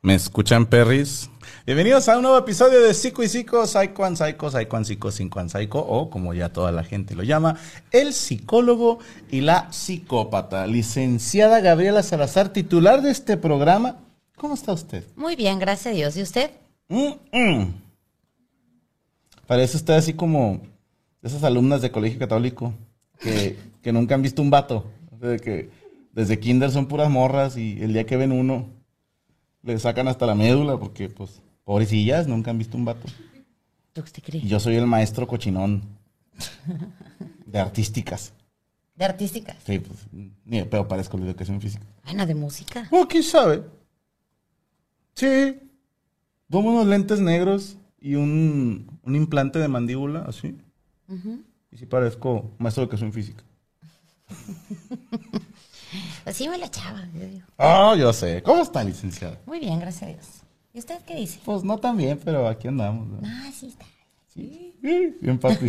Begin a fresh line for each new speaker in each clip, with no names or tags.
¿Me escuchan, perris? Bienvenidos a un nuevo episodio de Psico y Psico, Psycho and Psycho, Psycho and Psico, Psycho and Psycho, o como ya toda la gente lo llama, el psicólogo y la psicópata. Licenciada Gabriela Salazar, titular de este programa. ¿Cómo está usted?
Muy bien, gracias a Dios. ¿Y usted?
Parece usted así como esas alumnas de colegio católico que nunca han visto un vato. O sea, que desde kinder son puras morras y el día que ven uno le sacan hasta la médula porque, pues, pobrecillas, nunca han visto un vato.
¿Usted cree?
Yo soy el maestro cochinón de artísticas.
¿De artísticas?
Sí, pues, ni de pedo parezco la educación física.
Bueno, de música.
Oh, ¿quién sabe? Sí. Tomo unos lentes negros y un implante de mandíbula, así. Y sí parezco maestro de educación física.
Así me la echaba, yo digo.
Ah, yo sé. ¿Cómo está, licenciada?
Muy bien, gracias a Dios. ¿Y usted qué dice?
Pues no tan bien, pero aquí andamos, ¿no?
Ah, sí está.
Sí, bien, papi.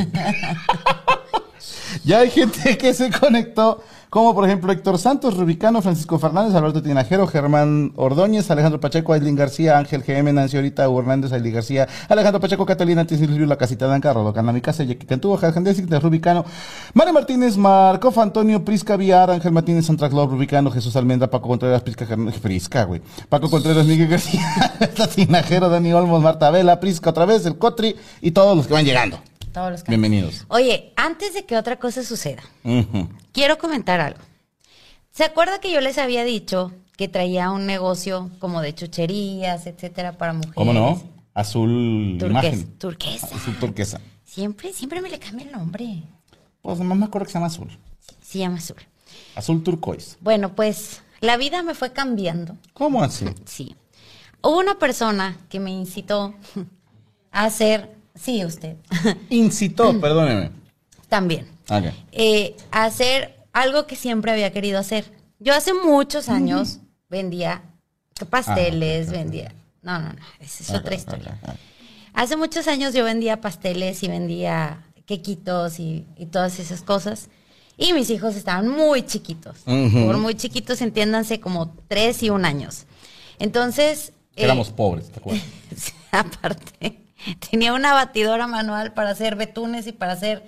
Ya hay gente que se conectó, como por ejemplo Héctor Santos, Rubicano, Francisco Fernández, Alberto Tinajero, Germán Ordóñez, Alejandro Pacheco, Aislinn García, Ángel GM, Nancy Orita, Hugo Hernández, Aislinn García, Alejandro Pacheco, Catalina Tisilvio, La Casita Danca, Rodocana, Mi Casa, Yaqui Cantúa, Jajandesic, de Rubicano, Mario Martínez, Marco Antonio, Prisca Villar, Ángel Martínez, Santraclor, Rubicano, Jesús Almendra, Paco Contreras, Prisca, güey. Paco Contreras, Miguel García, Tinajero, Dani Olmos, Marta Vela, Prisca otra vez, el Cotri y todos los que van llegando.
Todos los que...
Bienvenidos.
Oye, antes de que otra cosa suceda, quiero comentar algo. ¿Se acuerda que yo les había dicho que traía un negocio como de chucherías, etcétera, para mujeres?
¿Cómo no? Azul imagen.
Turquesa.
Azul turquesa.
Siempre me le cambia el nombre.
Pues nomás me acuerdo que se llama azul.
Se llama azul.
Azul turquoise.
Bueno, pues la vida me fue cambiando.
¿Cómo así?
Sí. Hubo una persona que me incitó a hacer... Sí, usted.
Incitó, perdóneme.
También.
Okay.
A hacer algo que siempre había querido hacer. Yo hace muchos años vendía pasteles, vendía... No, esa es otra historia. Hace muchos años yo vendía pasteles y vendía quequitos y todas esas cosas. Y mis hijos estaban muy chiquitos. Por muy chiquitos, entiéndanse, como 3 y 1 años. Entonces...
Éramos pobres, ¿te acuerdas?
Aparte... Tenía una batidora manual para hacer betunes y para hacer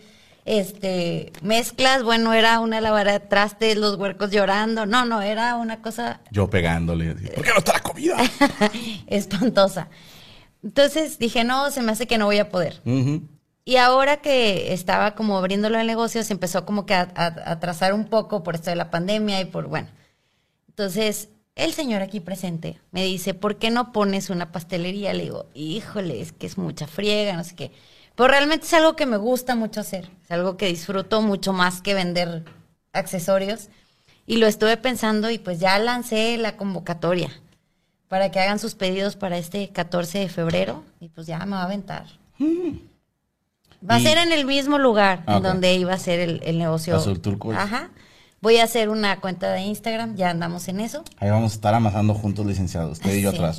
mezclas. Bueno, era una lavadora de trastes, los huercos llorando. No, era una cosa...
Yo pegándole. ¿Por qué no está la comida?
Espantosa. Entonces dije, no, se me hace que no voy a poder. Y ahora que estaba como abriéndolo el negocio, se empezó como que a atrasar un poco por esto de la pandemia y por, bueno. Entonces... El señor aquí presente me dice, ¿por qué no pones una pastelería? Le digo, híjole, es que es mucha friega, no sé qué. Pero realmente es algo que me gusta mucho hacer. Es algo que disfruto mucho más que vender accesorios. Y lo estuve pensando y pues ya lancé la convocatoria para que hagan sus pedidos para este 14 de febrero. Y pues ya me va a aventar. Va a ser en el mismo lugar en donde iba a ser el negocio.
Azul turquoise.
Ajá. Voy a hacer una cuenta de Instagram, ya andamos en eso.
Ahí vamos a estar amasando juntos, licenciados. Usted y yo atrás.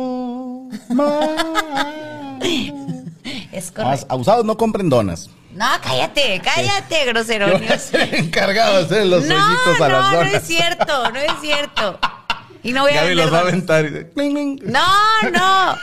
Es correcto.
Abusados no compren donas.
No, cállate, grosero.
Yo voy a ser encargado de hacer los hoyitos a las donas.
No es cierto. Y no voy a
Gaby
vender
los va a
donas.
aventar. Y
No.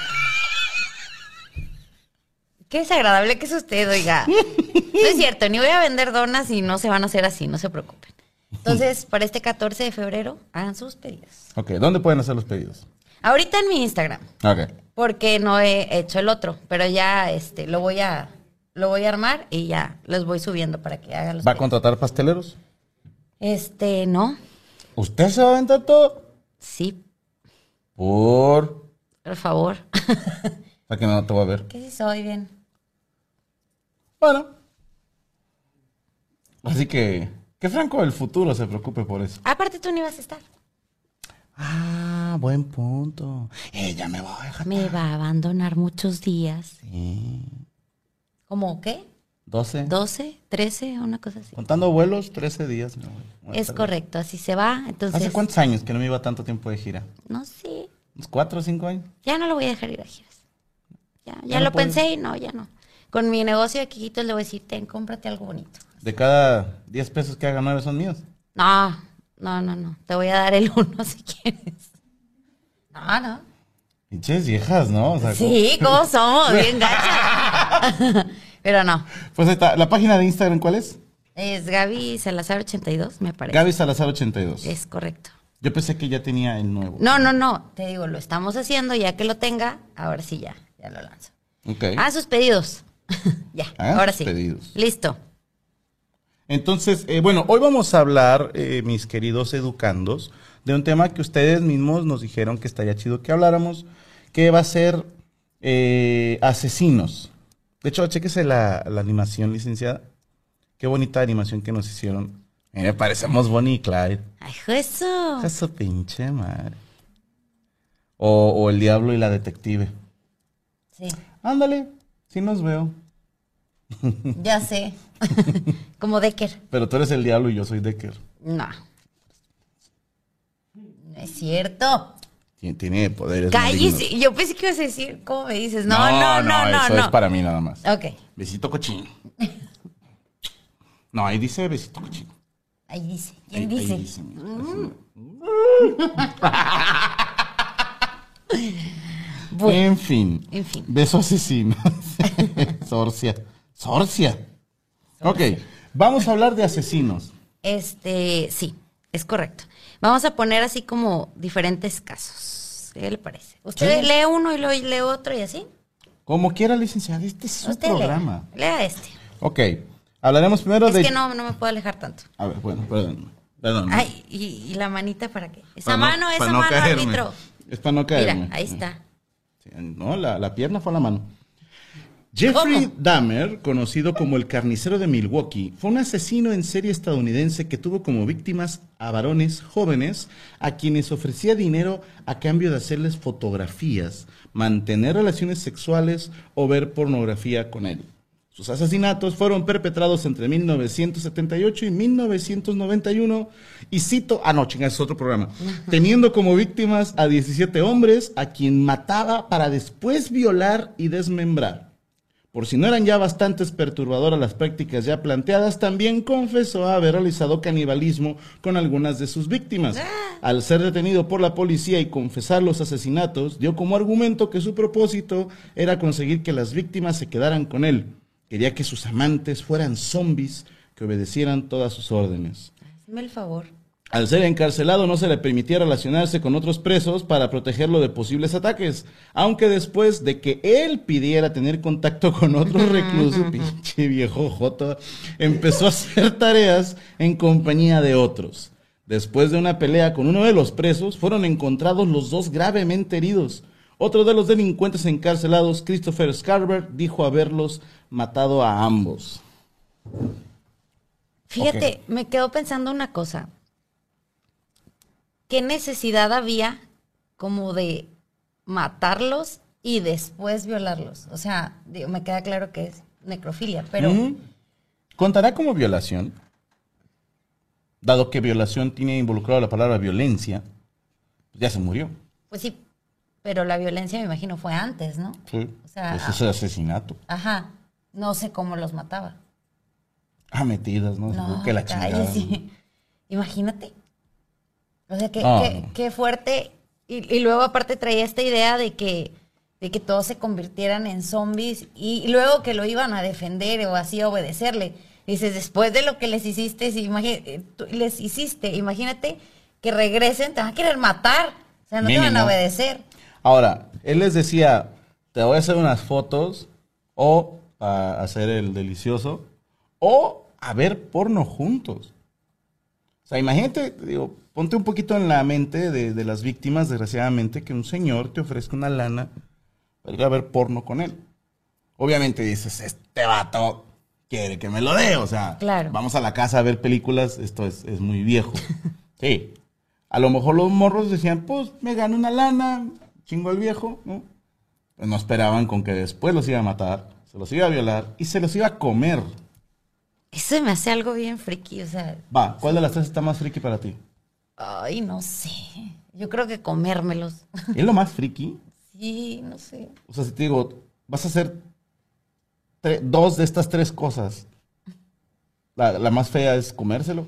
Qué desagradable que es usted, oiga. No es cierto, ni voy a vender donas y no se van a hacer así, no se preocupen. Entonces, para este 14 de febrero, hagan sus pedidos.
Ok, ¿dónde pueden hacer los pedidos?
Ahorita en mi Instagram.
Ok.
Porque no he hecho el otro, pero ya lo voy a armar y ya los voy subiendo para que hagan los
¿Va a
pedidos.
contratar pasteleros?
No.
¿Usted se va a aventar todo?
Sí,
Por
favor.
que no te voy a ver.
Que sí soy bien.
Bueno. Así que Franco del futuro se preocupe por eso.
Aparte tú no ibas a estar.
Ah, buen punto. Ella me va a dejar.
Me va a abandonar muchos días.
Sí.
¿Cómo qué?
12.
12, 13, una cosa así.
Contando vuelos, 13 días. Me voy.
Es correcto, así se va. Entonces,
¿Hace cuántos años que no me iba tanto tiempo de gira?
no sé,
¿Unos 4 o 5 años?
ya no lo voy a dejar ir a giras. Ya
¿Ya
lo
no puede?
pensé y no, ya no. Con mi negocio de quiquitos le voy a decir, cómprate algo bonito.
De cada 10 pesos que haga 9 son míos.
No. Te voy a dar el 1 si quieres. No.
Pinches viejas, ¿no? O sea,
Sí, ¿cómo somos? Bien gacha. Pero no.
Pues ahí está. ¿La página de Instagram cuál es?
Es Gaby Salazar 82, me parece.
Gaby Salazar 82.
Es correcto.
Yo pensé que ya tenía el nuevo.
No. Te digo, lo estamos haciendo. Ya que lo tenga, ahora sí ya lo lanzo.
Ok.
Sus pedidos. Ya, ahora sí.
Pedidos.
Listo.
Entonces, bueno, hoy vamos a hablar, mis queridos educandos, de un tema que ustedes mismos nos dijeron que estaría chido que habláramos, que va a ser asesinos. De hecho, chéquese la animación, licenciada. Qué bonita animación que nos hicieron. Me parecemos Bonnie y Clyde.
Ay, eso.
Eso pinche madre. O el diablo y la detective.
Sí,
Ándale, sí nos veo.
ya sé. Como Decker.
Pero tú eres el diablo y yo soy Decker.
No. No es cierto.
Tiene poderes
Cállese.
malignos.
Yo pensé que ibas a decir, ¿cómo me dices? No.
Eso es para mí nada más.
Ok.
Besito cochino. No, ahí dice besito cochino.
Ahí dice. ¿Quién
Ahí
dice?
dice, En fin. Beso asesino. Sorcia. Ok, vamos a hablar de asesinos.
Sí, es correcto. Vamos a poner así como diferentes casos. ¿Qué le parece? ¿Usted lee uno y luego lee otro y así?
Como quiera, licenciada, este es su
Usted
programa.
lea este.
Ok, hablaremos primero de...
Es que no me puedo alejar tanto.
A ver, bueno, perdón.
Ay, ¿y la manita para qué? Esa
Para
mano, esa
para no
mano,
caerme.
árbitro.
Es para no caerme.
Mira, ahí está.
Sí, no, la pierna fue la mano. Jeffrey
¿Cómo?
Dahmer, conocido como el carnicero de Milwaukee, fue un asesino en serie estadounidense que tuvo como víctimas a varones jóvenes a quienes ofrecía dinero a cambio de hacerles fotografías, mantener relaciones sexuales o ver pornografía con él. Sus asesinatos fueron perpetrados entre 1978 y 1991 y cito, chinga, es otro programa, teniendo como víctimas a 17 hombres a quien mataba para después violar y desmembrar. Por si no eran ya bastantes perturbadoras las prácticas ya planteadas, también confesó haber realizado canibalismo con algunas de sus víctimas. Al ser detenido por la policía y confesar los asesinatos, dio como argumento que su propósito era conseguir que las víctimas se quedaran con él. Quería que sus amantes fueran zombies que obedecieran todas sus órdenes.
Hazme el favor.
Al ser encarcelado no se le permitía relacionarse con otros presos para protegerlo de posibles ataques, aunque después de que él pidiera tener contacto con otros reclusos, pinche viejo joto, empezó a hacer tareas en compañía de otros. Después de una pelea con uno de los presos, fueron encontrados los dos gravemente heridos. Otro de los delincuentes encarcelados, Christopher Scarver, dijo haberlos matado a ambos.
Fíjate, me quedo pensando una cosa. ¿Qué necesidad había como de matarlos y después violarlos? O sea, digo, me queda claro que es necrofilia, pero...
¿Contará como violación? Dado que violación tiene involucrado la palabra violencia, pues ya se murió.
Pues sí, pero la violencia me imagino fue antes, ¿no?
Sí,
O sea,
eso es asesinato.
Ajá, no sé cómo los mataba.
Metidas, ¿no?
No,
Que la chingada.
sí. Imagínate. O sea,
No.
qué fuerte. Y luego aparte traía esta idea de que todos se convirtieran en zombies y luego que lo iban a defender o así a obedecerle. Dices, después de lo que les hiciste, imagínate que regresen, te van a querer matar. O sea, no te van a obedecer.
Ahora, él les decía, te voy a hacer unas fotos o a hacer el delicioso o a ver porno juntos. O sea, imagínate, digo, ponte un poquito en la mente de las víctimas, desgraciadamente, que un señor te ofrezca una lana para ir a ver porno con él. Obviamente dices, este vato quiere que me lo dé, o sea,
claro.
Vamos a la casa a ver películas, esto es muy viejo. Sí. A lo mejor los morros decían, pues, me gano una lana, chingo al viejo, ¿no? Pues no esperaban con que después los iba a matar, se los iba a violar y se los iba a comer.
Eso me hace algo bien friki, o sea...
Va, ¿cuál de las tres está más friki para ti?
Ay, no sé. Yo creo que comérmelos.
¿Es lo más friki?
Sí, no sé.
O sea, si te digo, vas a hacer dos de estas tres cosas, la más fea es comérselo.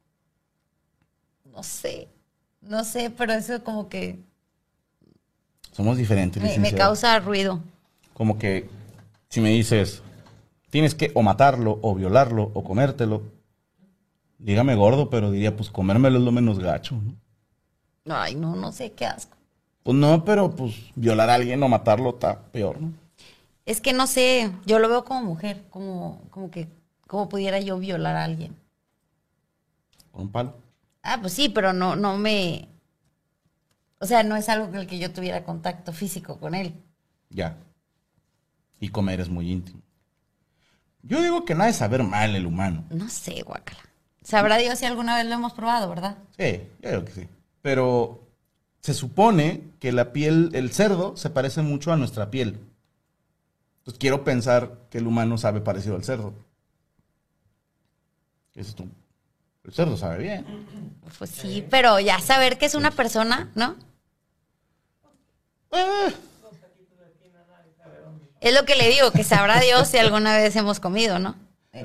No sé, pero eso como que...
Somos diferentes,
Me
licenciado.
causa ruido.
Como que si me dices, tienes que o matarlo, o violarlo, o comértelo. Dígame gordo, pero diría, pues comérmelo es lo menos gacho, ¿no?
Ay, no, no sé, qué asco.
Pues no, pero pues violar a alguien o matarlo está peor, ¿no?
Es que no sé, yo lo veo como mujer, como que, ¿cómo pudiera yo violar a alguien?
Con un palo.
Ah, pues sí, pero no me... O sea, no es algo con el que yo tuviera contacto físico con él.
Ya. Y comer es muy íntimo. Yo digo que nada de saber mal el humano.
No sé, guácala. Sabrá Dios si alguna vez lo hemos probado, ¿verdad?
Sí, yo digo que sí. Pero se supone que la piel, el cerdo, se parece mucho a nuestra piel. Entonces quiero pensar que el humano sabe parecido al cerdo. ¿Qué dices tú? El cerdo sabe bien.
Pues sí, pero ya saber que es una persona, ¿no? Es lo que le digo, que sabrá Dios si alguna vez hemos comido, ¿no?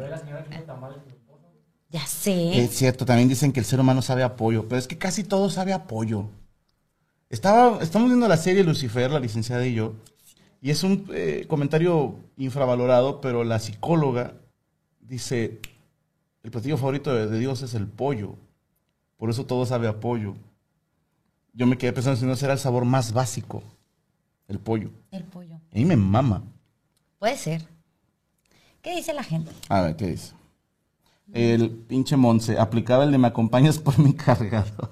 Ya sé.
Es cierto, también dicen que el ser humano sabe a pollo, pero es que casi todo sabe a pollo. Estamos viendo la serie Lucifer, la licenciada y yo, y es un comentario infravalorado, pero la psicóloga dice, el platillo favorito de Dios es el pollo, por eso todo sabe a pollo. Yo me quedé pensando si no será el sabor más básico, el pollo.
El pollo.
A mí me mama.
Puede ser. ¿Qué dice la gente?
A ver, ¿qué dice? El pinche Monse, aplicaba el de me acompañas por mi cargado.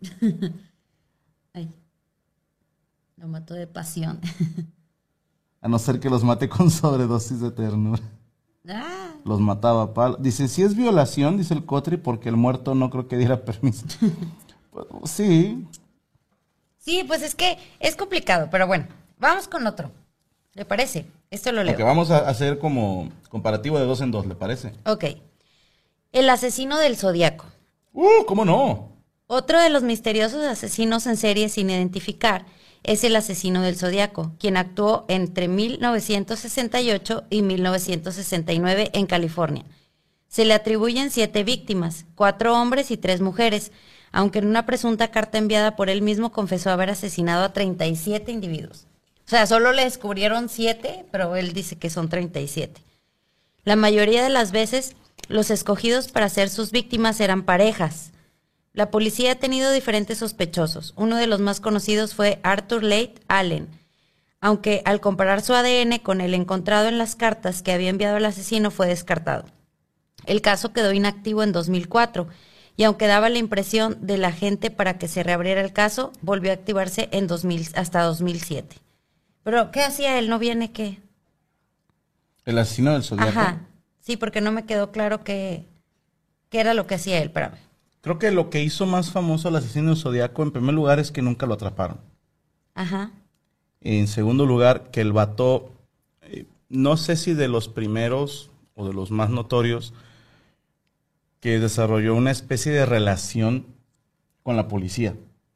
Ay, lo mató de pasión.
A no ser que los mate con sobredosis de ternura.
Ah,
Los mataba a palo. Dice, si es violación, dice el Cotri, porque el muerto no creo que diera permiso. Pues, sí.
sí, pues es que es complicado, pero bueno, vamos con otro. ¿Le parece? Esto lo leo.
Porque vamos a hacer como comparativo de 2 en 2, ¿le parece?
Ok. El asesino del Zodiaco.
¿Cómo no?
Otro de los misteriosos asesinos en serie sin identificar es el asesino del Zodiaco, quien actuó entre 1968 y 1969 en California. Se le atribuyen 7 víctimas, 4 hombres y 3 mujeres, aunque en una presunta carta enviada por él mismo confesó haber asesinado a 37 individuos. O sea, solo le descubrieron 7, pero él dice que son 37. La mayoría de las veces, los escogidos para ser sus víctimas eran parejas. La policía ha tenido diferentes sospechosos. Uno de los más conocidos fue Arthur Leigh Allen, aunque al comparar su ADN con el encontrado en las cartas que había enviado el asesino fue descartado. El caso quedó inactivo en 2004 y aunque daba la impresión de la gente para que se reabriera el caso, volvió a activarse en hasta 2007. Pero, ¿qué hacía él? ¿No viene qué?
El asesino del Zodiaco.
Ajá, sí, porque no me quedó claro qué era lo que hacía él, espérame.
Creo que lo que hizo más famoso al asesino del Zodiaco, en primer lugar, es que nunca lo atraparon.
Ajá.
En segundo lugar, que el vato, no sé si de los primeros o de los más notorios, que desarrolló una especie de relación con la policía.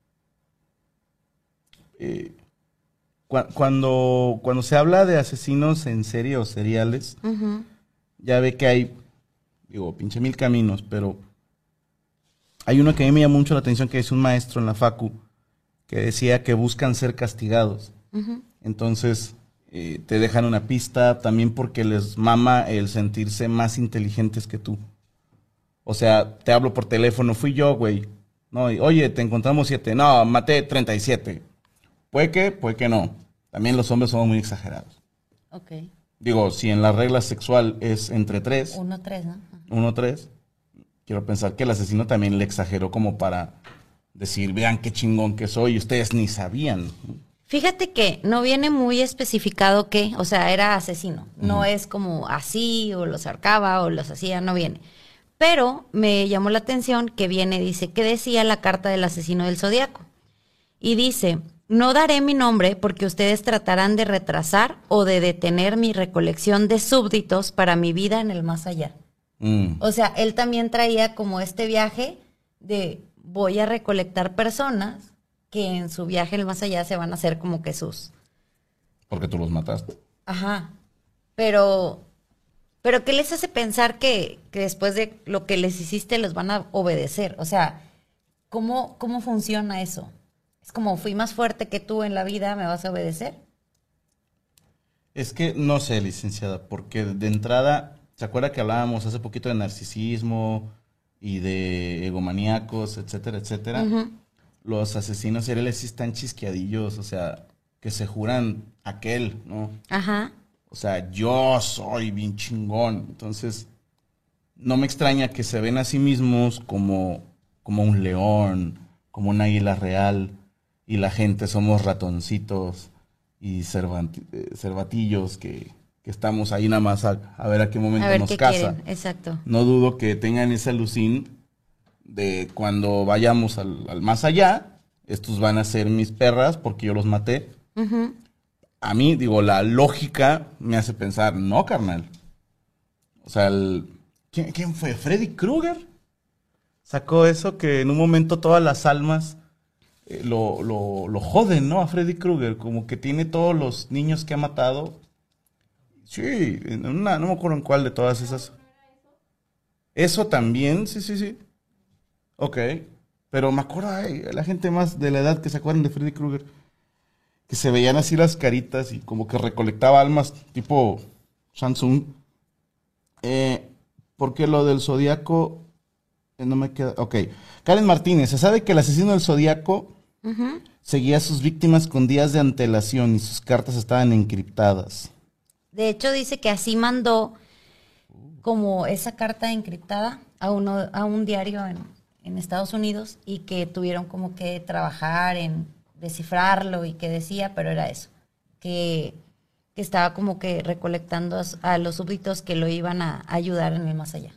Cuando se habla de asesinos en serie o seriales, ya ve que hay, digo, pinche mil caminos, pero hay uno que a mí me llamó mucho la atención, que es un maestro en la facu, que decía que buscan ser castigados. Entonces, te dejan una pista también porque les mama el sentirse más inteligentes que tú. O sea, te hablo por teléfono, fui yo, güey. No, oye, te encontramos 7. No, maté 37. Puede que no. También los hombres somos muy exagerados.
Ok.
Digo, si en la regla sexual es entre 3.
1-3, ¿no?
1-3. Quiero pensar que el asesino también le exageró como para decir, vean qué chingón que soy, y ustedes ni sabían.
Fíjate que no viene muy especificado qué, o sea, era asesino. No es como así, o los ahorcaba, o los hacía, no viene. Pero me llamó la atención que dice, ¿qué decía la carta del asesino del Zodiaco? Y dice, no daré mi nombre porque ustedes tratarán de retrasar o de detener mi recolección de súbditos para mi vida en el más allá. O sea, él también traía como este viaje de voy a recolectar personas que en su viaje en el más allá se van a hacer como que sus...
Porque tú los mataste.
Ajá. Pero ¿qué les hace pensar que después de lo que les hiciste los van a obedecer? O sea, ¿cómo funciona eso? Es como fui más fuerte que tú en la vida, ¿me vas a obedecer?
Es que no sé, licenciada, porque de entrada, ¿se acuerda que hablábamos hace poquito de narcisismo y de egomaníacos, etcétera, etcétera?
Ujú.
Los asesinos seriales sí están chisqueadillos, o sea, que se juran aquel, ¿no?
Ajá.
O sea, yo soy bien chingón. Entonces, no me extraña que se ven a sí mismos como un león, como un águila real, y la gente somos ratoncitos y cervatillos que estamos ahí nada más a ver a qué
A
momento
ver
nos
qué
casa.
quieren, exacto.
No dudo que tengan ese alucín de cuando vayamos al más allá, estos van a ser mis perras porque yo los maté.
Ujú.
A mí, digo, la lógica me hace pensar, no, carnal. O sea, ¿quién fue? ¿Freddy Krueger? Sacó eso que en un momento todas las almas lo joden, ¿no? A Freddy Krueger, como que tiene todos los niños que ha matado. Sí, no me acuerdo en cuál de todas esas. Eso también, sí, sí, sí. Ok. Pero me acuerdo, ay, la gente más de la edad que se acuerdan de Freddy Krueger, que se veían así las caritas y como que recolectaba almas tipo Samsung. Porque lo del Zodíaco no me queda. Ok. Karen Martínez, se sabe que el asesino del Zodíaco
Ujú.
seguía a sus víctimas con días de antelación y sus cartas estaban encriptadas.
De hecho, dice que así mandó como esa carta encriptada a un diario en Estados Unidos y que tuvieron como que trabajar en descifrarlo y que decía, pero era eso, que estaba como que recolectando a los súbditos que lo iban a ayudar en el más allá.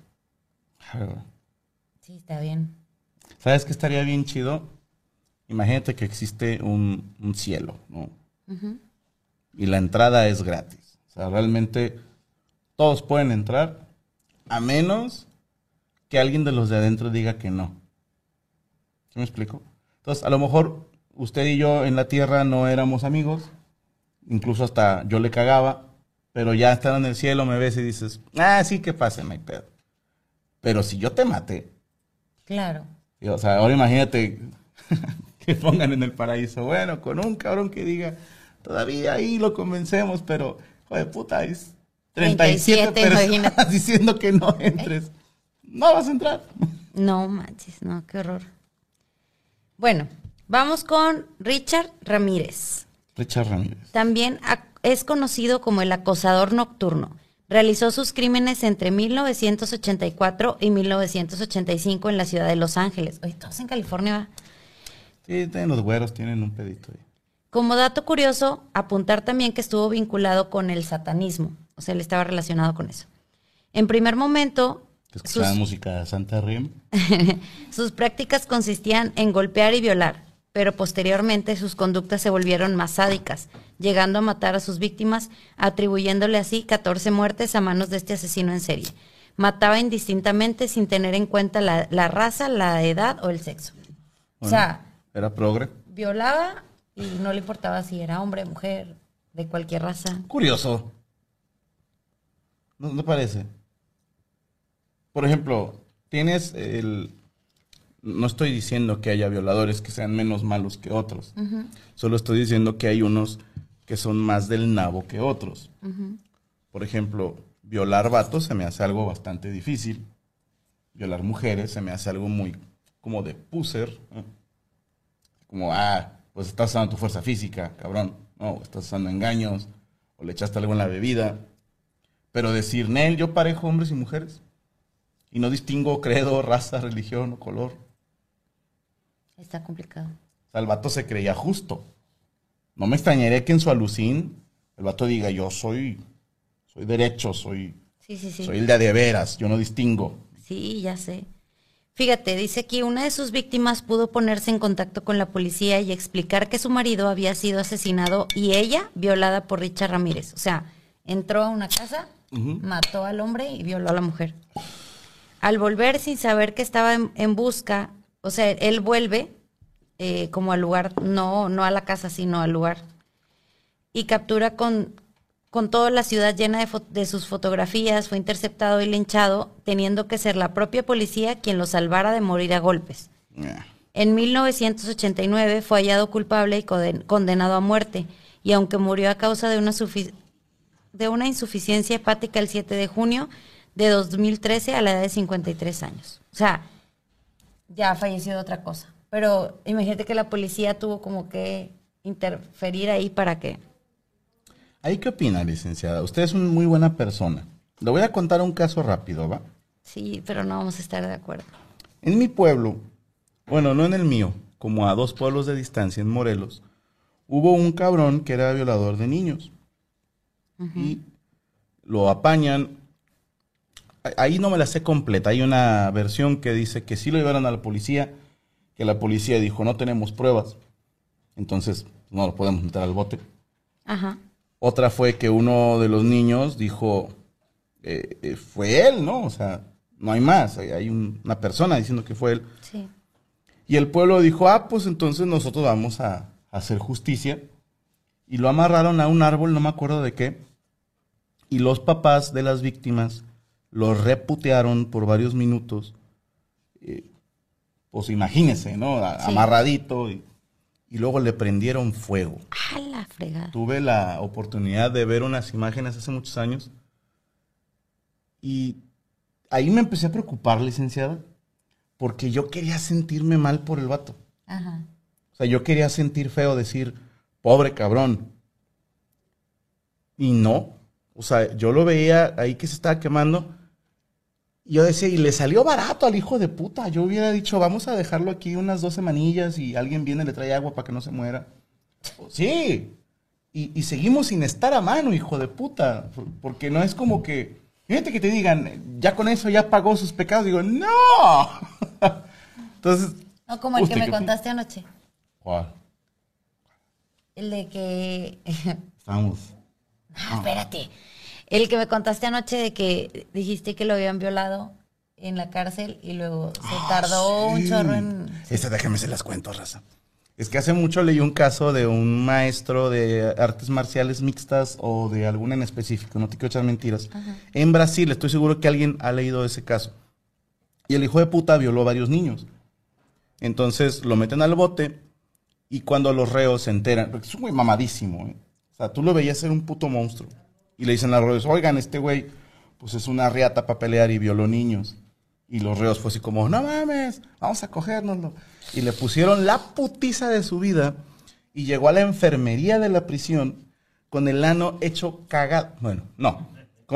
Sí, está bien.
¿Sabes qué estaría bien chido? Imagínate que existe un cielo, ¿no?
Ujú.
Y la entrada es gratis. O sea, realmente todos pueden entrar, a menos que alguien de los de adentro diga que no. ¿Sí me explico? Entonces, a lo mejor usted y yo en la tierra no éramos amigos, incluso hasta yo le cagaba, pero ya estando en el cielo me ves y dices, ah, sí, que pase, no hay pedo. Pero si yo te maté,
Claro.
o sea, ahora imagínate que pongan en el paraíso, bueno, con un cabrón que diga, todavía ahí lo convencemos, pero, joder, puta, es 37
37, imagínate.
personas diciendo que no entres. No vas a entrar.
No manches, no, qué horror. Bueno, vamos con Richard Ramírez.
Richard Ramírez.
También es conocido como el acosador nocturno. Realizó sus crímenes entre 1984 y 1985 en la ciudad de Los Ángeles. Oye, todos en California, ¿va?
Sí, tienen los güeros, tienen un pedito ahí.
Como dato curioso, apuntar también que estuvo vinculado con el satanismo. O sea, él estaba relacionado con eso. En primer momento,
Escuchaban música de Santa Rim.
sus prácticas consistían en golpear y violar, pero posteriormente sus conductas se volvieron más sádicas, llegando a matar a sus víctimas, atribuyéndole así 14 muertes a manos de este asesino en serie. Mataba indistintamente sin tener en cuenta la raza, la edad o el sexo. O sea,
Era progre.
violaba y no le importaba si era hombre, mujer, de cualquier raza.
Curioso. ¿No parece? Por ejemplo, tienes el... No estoy diciendo que haya violadores que sean menos malos que otros.
Uh-huh.
Solo estoy diciendo que hay unos que son más del nabo que otros.
Uh-huh.
Por ejemplo, violar vatos se me hace algo bastante difícil. Violar mujeres se me hace algo muy como de puser, ¿no? Como, pues estás usando tu fuerza física, cabrón. No, estás usando engaños o le echaste algo en la bebida. Pero decir, Nel, yo parejo hombres y mujeres. Y no distingo credo, raza, religión o color.
Está complicado.
O sea, el vato se creía justo. No me extrañaría que en su alucín el vato diga, yo soy derecho, soy
Sí.
el de veras, yo no distingo.
Sí, ya sé. Fíjate, dice aquí, una de sus víctimas pudo ponerse en contacto con la policía y explicar que su marido había sido asesinado y ella violada por Richard Ramírez. O sea, entró a una casa, mató al hombre y violó a la mujer. Al volver sin saber que estaba en busca, o sea, él vuelve como al lugar, no a la casa, sino al lugar. Y captura con toda la ciudad llena de sus fotografías, fue interceptado y linchado, teniendo que ser la propia policía quien lo salvara de morir a golpes. En 1989 fue hallado culpable y condenado a muerte, y aunque murió a causa de una insuficiencia hepática el 7 de junio de 2013 a la edad de 53 años. O sea, ya falleció de otra cosa. Pero imagínate que la policía tuvo como que interferir ahí para que...
¿Ahí qué opina, licenciada? Usted es una muy buena persona. Le voy a contar un caso rápido, ¿va?
Sí, pero no vamos a estar de acuerdo.
En mi pueblo, bueno, no en el mío, como a 2 pueblos de distancia, en Morelos, hubo un cabrón que era violador de niños. Y lo apañan. Ahí no me la sé completa. Hay una versión que dice que sí lo llevaron a la policía, que la policía dijo, no tenemos pruebas, entonces no lo podemos meter al bote.
Ajá.
Otra fue que uno de los niños dijo, fue él, ¿no? O sea, no hay más. Hay una persona diciendo que fue él.
Sí.
Y el pueblo dijo, pues entonces nosotros vamos a hacer justicia. Y lo amarraron a un árbol, no me acuerdo de qué. Y los papás de las víctimas lo reputearon por varios minutos. Pues imagínese, ¿no?
Sí.
Amarradito. Y luego le prendieron fuego.
¡Ah, la fregada!
Tuve la oportunidad de ver unas imágenes hace muchos años. Y ahí me empecé a preocupar, licenciada, porque yo quería sentirme mal por el vato.
Ajá.
O sea, yo quería sentir feo, decir, pobre cabrón. Y no. O sea, yo lo veía ahí que se estaba quemando. Y yo decía, y le salió barato al hijo de puta. Yo hubiera dicho, vamos a dejarlo aquí unas 2 semanillas y alguien viene y le trae agua para que no se muera. Sí. Y seguimos sin estar a mano, hijo de puta. Porque no es como que... Fíjate que te digan, ya con eso ya pagó sus pecados. Digo, ¡no! Entonces...
No, como el que me contaste anoche.
¿Cuál?
El de que...
Estamos...
Espérate. El que me contaste anoche de que dijiste que lo habían violado en la cárcel y luego se tardó un chorro en...
Déjame se las cuento, raza. Es que hace mucho leí un caso de un maestro de artes marciales mixtas o de alguna en específico, no te quiero echar mentiras. Ajá. En Brasil, estoy seguro que alguien ha leído ese caso. Y el hijo de puta violó a varios niños. Entonces lo meten al bote y cuando los reos se enteran, porque es un güey mamadísimo, ¿eh? O sea, tú lo veías ser un puto monstruo. Y le dicen a los reos, oigan, este güey, pues es una riata para pelear y violó niños. Y los reos fue así como, no mames, vamos a cogérnoslo. Y le pusieron la putiza de su vida y llegó a la enfermería de la prisión con el ano hecho cagado. Bueno, no.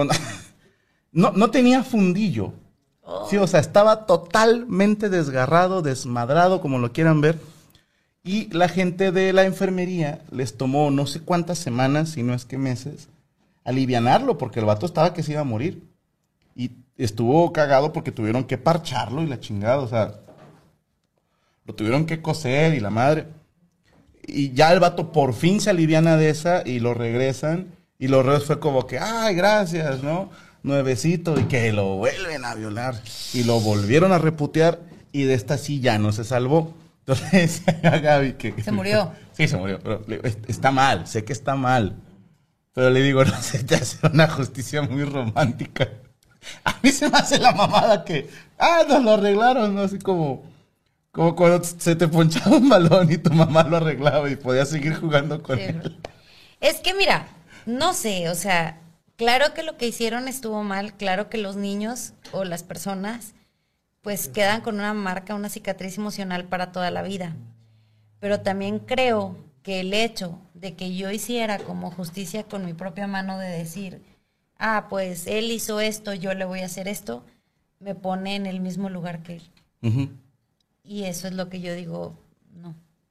No tenía fundillo. Sí, o sea, estaba totalmente desgarrado, desmadrado, como lo quieran ver. Y la gente de la enfermería les tomó no sé cuántas semanas, si no es que meses, alivianarlo, porque el vato estaba que se iba a morir. Y estuvo cagado porque tuvieron que parcharlo y la chingada, o sea, lo tuvieron que coser y la madre. Y ya el vato por fin se aliviana de esa y lo regresan. Y los reos fue como que, ay, gracias, ¿no? Nuevecito, y que lo vuelven a violar. Y lo volvieron a reputear y de esta sí ya no se salvó. Entonces decía a Gaby que...
Se murió.
Sí, se murió, pero está mal, sé que está mal. Pero le digo, no sé, te hace una justicia muy romántica. A mí se me hace la mamada que, nos lo arreglaron, ¿no? Así como cuando se te ponchaba un balón y tu mamá lo arreglaba y podías seguir jugando con él.
Es que mira, no sé, o sea, claro que lo que hicieron estuvo mal, claro que los niños o las personas pues quedan con una marca, una cicatriz emocional para toda la vida. Pero también creo que el hecho de que yo hiciera como justicia con mi propia mano de decir, pues él hizo esto, yo le voy a hacer esto, me pone en el mismo lugar que él. Uh-huh. Y eso es lo que yo digo, no.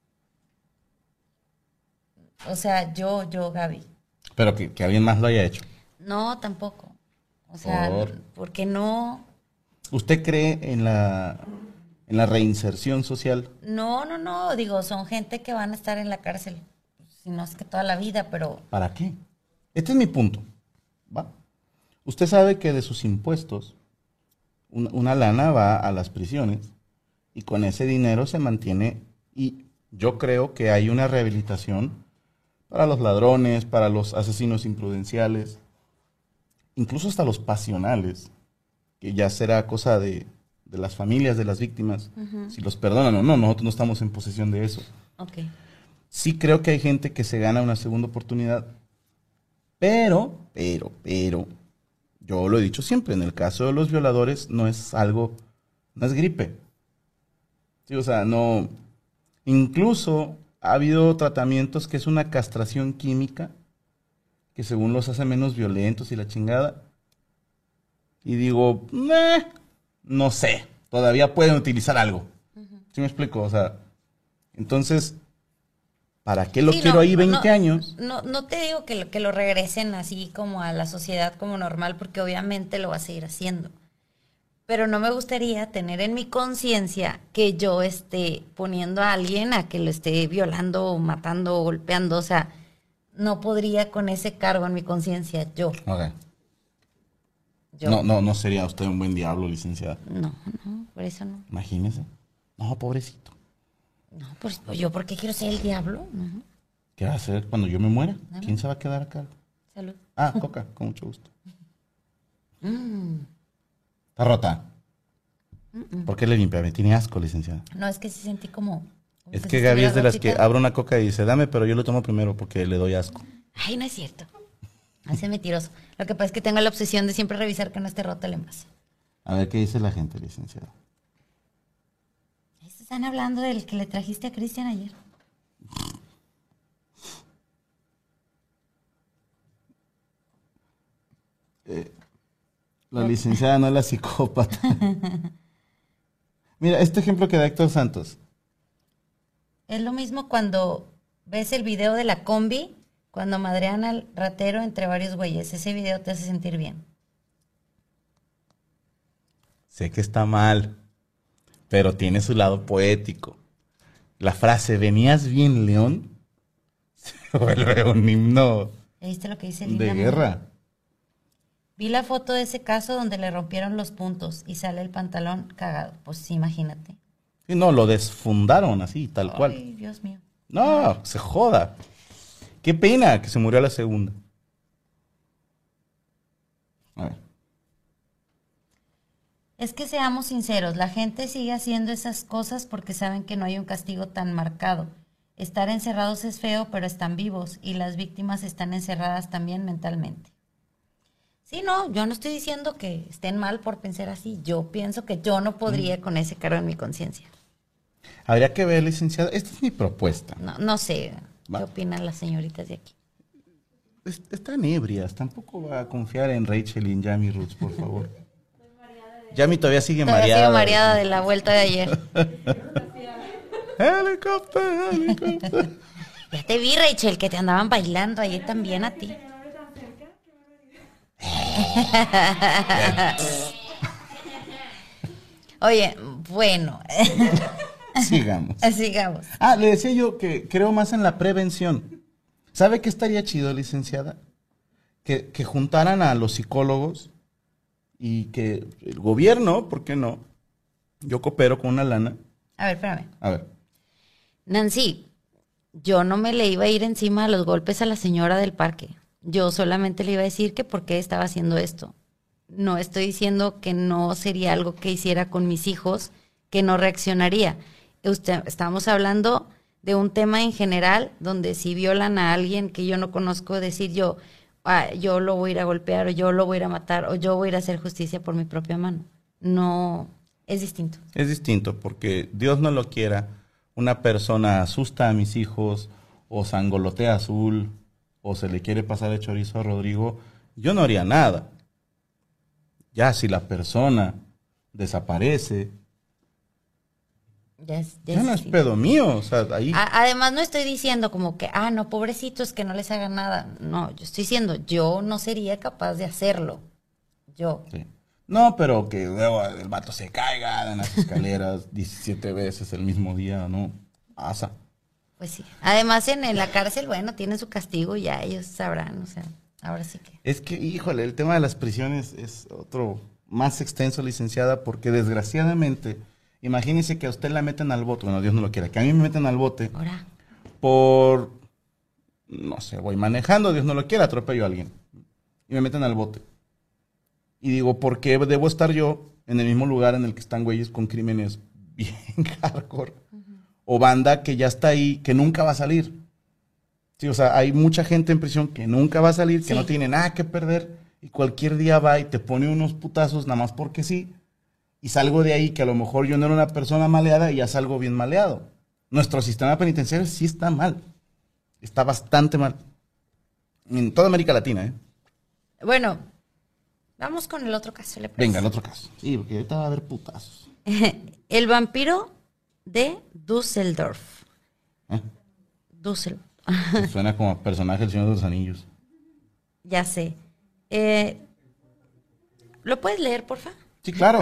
O sea, yo, Gaby.
Pero que alguien más lo haya hecho.
No, tampoco. O sea, porque no...
¿Usted cree en la reinserción social?
No, digo, son gente que van a estar en la cárcel, si no es que toda la vida, pero...
¿Para qué? Este es mi punto, ¿va? Usted sabe que de sus impuestos, una lana va a las prisiones y con ese dinero se mantiene, y yo creo que hay una rehabilitación para los ladrones, para los asesinos imprudenciales, incluso hasta los pasionales, que ya será cosa de de las familias de las víctimas, si los perdonan o no, nosotros no estamos en posesión de eso.
Ok.
Sí creo que hay gente que se gana una segunda oportunidad, pero, yo lo he dicho siempre, en el caso de los violadores no es gripe. Sí, o sea, no, incluso ha habido tratamientos que es una castración química, que según los hace menos violentos y la chingada. Y digo, no sé, todavía pueden utilizar algo. ¿Sí me explico? O sea, entonces, ¿para qué lo quiero ahí 20 años?
No te digo que lo regresen así como a la sociedad como normal, porque obviamente lo va a seguir haciendo. Pero no me gustaría tener en mi conciencia que yo esté poniendo a alguien a que lo esté violando, matando, golpeando. O sea, no podría con ese cargo en mi conciencia yo.
Okay. No sería usted un buen diablo, licenciada.
No, por eso no.
Imagínese. No, pobrecito.
No, pues yo, ¿por qué quiero ser el diablo?
¿Qué va a hacer cuando yo me muera?
Nada.
¿Quién se va a quedar acá?
Salud.
Ah, coca, con mucho gusto. Está rota. ¿Por qué le limpia? Me tiene asco, licenciada.
No, es que sí sentí como
es que Gaby es de las que abre una coca y dice, dame, pero yo lo tomo primero porque le doy asco.
Ay, no es cierto. Hace mentiroso. Lo que pasa es que tengo la obsesión de siempre revisar que no esté rota el envase.
A ver, ¿qué dice la gente, licenciada?
Están hablando del que le trajiste a Cristian ayer.
La licenciada no es la psicópata. Mira, este ejemplo que da Héctor Santos.
Es lo mismo cuando ves el video de la combi, cuando madrean al ratero entre varios güeyes. Ese video te hace sentir bien.
Sé que está mal, pero tiene su lado poético. La frase, ¿venías bien, León? Se vuelve un himno
¿Viste lo que dice
de guerra.
Vi la foto de ese caso donde le rompieron los puntos y sale el pantalón cagado. Pues sí, imagínate.
Sí, no, lo desfundaron así, tal cual.
Ay, Dios mío.
No, se joda. Qué pena que se murió a la segunda. A ver.
Es que seamos sinceros, la gente sigue haciendo esas cosas porque saben que no hay un castigo tan marcado. Estar encerrados es feo, pero están vivos y las víctimas están encerradas también mentalmente. Sí, no, yo no estoy diciendo que estén mal por pensar así. Yo pienso que yo no podría con ese cargo en mi conciencia.
Habría que ver, licenciada. Esta es mi propuesta.
No sé qué opinan las señoritas de aquí.
Están ebrias. Tampoco va a confiar en Rachel y en Yami Roots, por favor. Yami todavía sigue mareada.
Todavía sigue mareada de la vuelta de ayer.
Helicóptero.
Ya te vi, Rachel, que te andaban bailando ayer también a ti. Oye, bueno.
Sigamos.
Sigamos.
Le decía yo que creo más en la prevención. ¿Sabe qué estaría chido, licenciada? Que juntaran a los psicólogos y que el gobierno, ¿por qué no? Yo coopero con una lana.
A ver, espérame.
A ver.
Nancy, yo no me le iba a ir encima a los golpes a la señora del parque. Yo solamente le iba a decir que por qué estaba haciendo esto. No estoy diciendo que no sería algo que hiciera con mis hijos, que no reaccionaría. Estamos hablando de un tema en general donde si violan a alguien que yo no conozco, decir yo lo voy a ir a golpear o yo lo voy a ir a matar o yo voy a ir a hacer justicia por mi propia mano. No, es distinto.
Es distinto porque Dios no lo quiera. Una persona asusta a mis hijos o sangolotea azul o se le quiere pasar el chorizo a Rodrigo, yo no haría nada. Ya si la persona desaparece, ya no es pedo mío. O sea, ahí...
Además no estoy diciendo como que, no, pobrecitos, que no les hagan nada. No, yo estoy diciendo, yo no sería capaz de hacerlo. Yo.
Sí. No, pero que luego el vato se caiga en las escaleras 17 veces el mismo día, ¿no? Asa.
Pues sí. Además, en la cárcel, bueno, tienen su castigo y ya ellos sabrán, o sea, ahora sí que.
Es que, híjole, el tema de las prisiones es otro más extenso, licenciada, porque desgraciadamente, imagínese que a usted la meten al bote, bueno, Dios no lo quiera, que a mí me meten al bote
Ahora.
por, no sé, voy manejando, Dios no lo quiera, atropello a alguien y me meten al bote. Y digo, ¿por qué debo estar yo en el mismo lugar en el que están güeyes con crímenes bien hardcore. O banda que ya está ahí, que nunca va a salir. Sí, o sea, hay mucha gente en prisión que nunca va a salir, que no tiene nada que perder, y cualquier día va y te pone unos putazos nada más porque sí, y salgo de ahí que a lo mejor yo no era una persona maleada y ya salgo bien maleado. Nuestro sistema penitenciario sí está mal. Está bastante mal. En toda América Latina, ¿eh?
Bueno, vamos con el otro caso. ¿Le parece?
Venga, el otro caso. Sí, porque ahorita va a haber putazos.
El vampiro de Düsseldorf.
¿Eh?
Düsseldorf.
Suena como personaje del Señor de los Anillos.
Ya sé. ¿Lo puedes leer, porfa?
Sí, claro.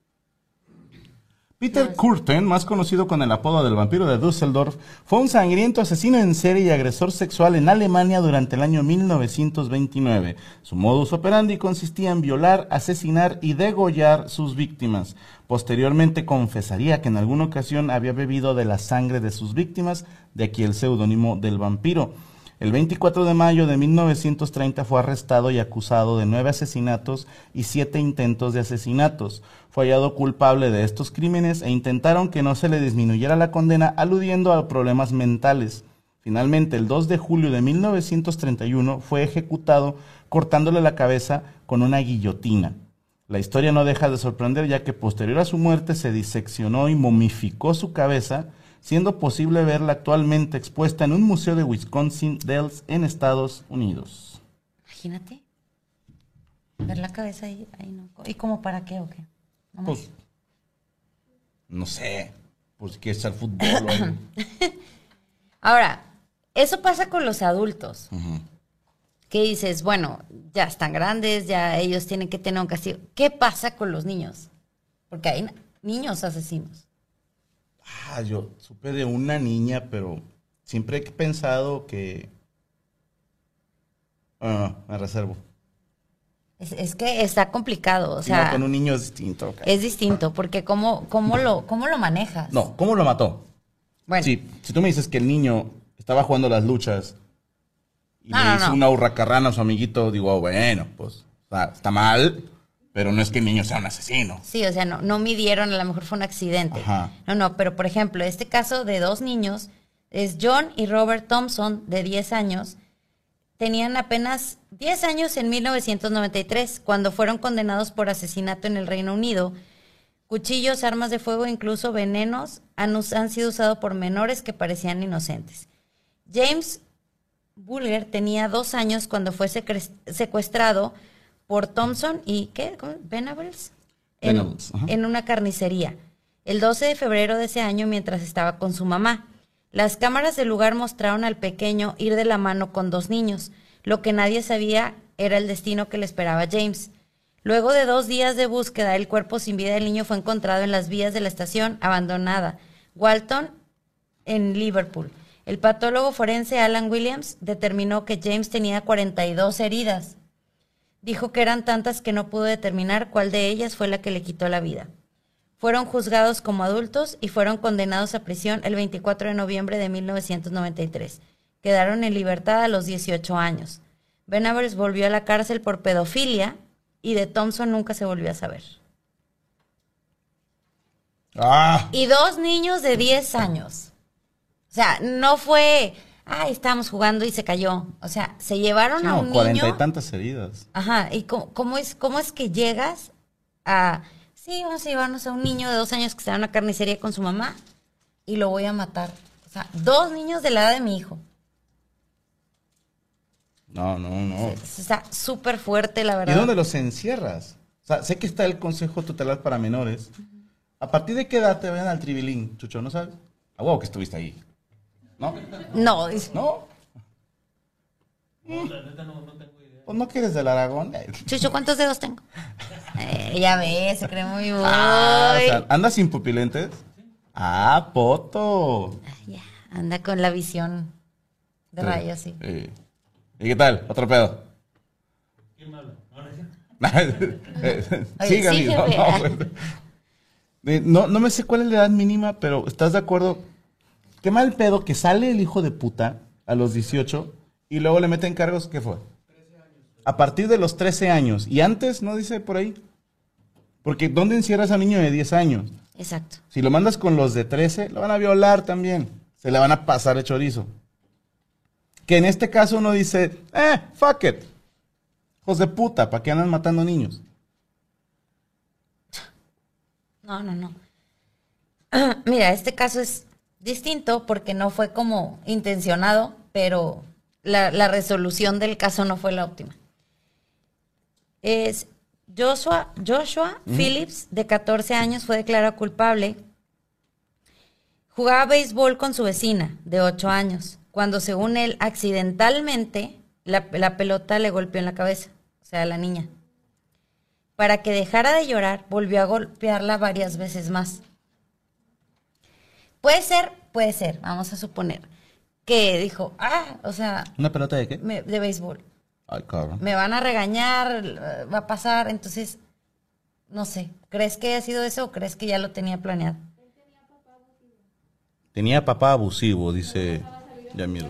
Peter Kürten, más conocido con el apodo del vampiro de Düsseldorf, fue un sangriento asesino en serie y agresor sexual en Alemania durante el año 1929. Su modus operandi consistía en violar, asesinar y degollar sus víctimas. Posteriormente confesaría que en alguna ocasión había bebido de la sangre de sus víctimas, de aquí el seudónimo del vampiro. El 24 de mayo de 1930 fue arrestado y acusado de 9 asesinatos y 7 intentos de asesinatos. Fue hallado culpable de estos crímenes e intentaron que no se le disminuyera la condena aludiendo a problemas mentales. Finalmente, el 2 de julio de 1931 fue ejecutado cortándole la cabeza con una guillotina. La historia no deja de sorprender ya que posterior a su muerte se diseccionó y momificó su cabeza, siendo posible verla actualmente expuesta en un museo de Wisconsin-Dells en Estados Unidos.
Imagínate. Ver la cabeza ahí no. ¿Y cómo para qué o qué?
Pues, no sé, pues si quieres echar fútbol o algo.
Ahora, eso pasa con los adultos. Que dices, bueno, ya están grandes, ya ellos tienen que tener un castigo. ¿Qué pasa con los niños? Porque hay niños asesinos.
Yo supe de una niña, pero siempre he pensado que... me reservo.
Es que está complicado, o sea...
No, con un niño es distinto. Okay.
Es distinto, porque ¿cómo lo manejas?
No, ¿cómo lo mató?
Bueno.
Sí, si tú me dices que el niño estaba jugando las luchas y le hizo una hurracarrana a su amiguito, digo, bueno, pues está mal, pero no es que el niño sea un asesino.
Sí, o sea, no midieron, a lo mejor fue un accidente.
Ajá.
No, pero por ejemplo, este caso de 2 niños es John y Robert Thompson, de 10 años. Tenían apenas 10 años en 1993, cuando fueron condenados por asesinato en el Reino Unido. Cuchillos, armas de fuego, incluso venenos, han sido usados por menores que parecían inocentes. James Bulger tenía 2 años cuando fue secuestrado por Thompson y Venables en una carnicería. El 12 de febrero de ese año, mientras estaba con su mamá. Las cámaras del lugar mostraron al pequeño ir de la mano con 2 niños. Lo que nadie sabía era el destino que le esperaba a James. Luego de 2 días de búsqueda, el cuerpo sin vida del niño fue encontrado en las vías de la estación abandonada Walton, en Liverpool. El patólogo forense Alan Williams determinó que James tenía 42 heridas. Dijo que eran tantas que no pudo determinar cuál de ellas fue la que le quitó la vida. Fueron juzgados como adultos y fueron condenados a prisión el 24 de noviembre de 1993. Quedaron en libertad a los 18 años. Venables volvió a la cárcel por pedofilia y de Thompson nunca se volvió a saber. Y 2 niños de 10 años. O sea, no fue, estábamos jugando y se cayó. O sea, se llevaron a un niño.
40 y tantas heridas.
Ajá, ¿y cómo es que llegas a... Sí, vamos a llevarnos a un niño de 2 años que está en una carnicería con su mamá y lo voy a matar? O sea, 2 niños de la edad de mi hijo.
No.
Está súper fuerte, la verdad.
¿Y dónde los encierras? O sea, sé que está el Consejo Tutelar para Menores. ¿A partir de qué edad te vayan al tribilín, Chucho? ¿No sabes? A huevo que estuviste ahí. ¿No?
No.
¿No?
La neta no tengo idea.
Pues no que eres del Aragón.
Chucho, ¿cuántos dedos tengo? Ya ves, se cree muy
o sea, ¿andas sin pupilentes? Poto.
Ya, anda con la visión de rayos, sí.
¿Y qué tal? ¿Otro pedo?
¿Quién me habla?
Sí, Gaby. No me sé cuál es la edad mínima, pero ¿estás de acuerdo? Qué mal pedo que sale el hijo de puta a los 18 y luego le meten cargos. ¿Qué fue? 13 años. A partir de los 13 años. ¿Y antes no dice por ahí? Porque ¿dónde encierras a un niño de 10 años?
Exacto.
Si lo mandas con los de 13, lo van a violar también. Se le van a pasar de chorizo. Que en este caso uno dice, fuck it. Hijos de puta, ¿para qué andan matando niños?
No. Mira, este caso es distinto porque no fue como intencionado, pero la resolución del caso no fue la óptima. Es Joshua Phillips, de 14 años, fue declarado culpable. Jugaba béisbol con su vecina, de 8 años, cuando según él, accidentalmente, la pelota le golpeó en la cabeza, o sea, a la niña. Para que dejara de llorar, volvió a golpearla varias veces más. Puede ser, vamos a suponer, que dijo, o sea...
¿Una pelota de qué?
De béisbol.
Ay, cabrón.
Me van a regañar, va a pasar, entonces, no sé, ¿crees que haya sido eso o crees que ya lo tenía planeado?
Tenía papá abusivo, dice Yamil.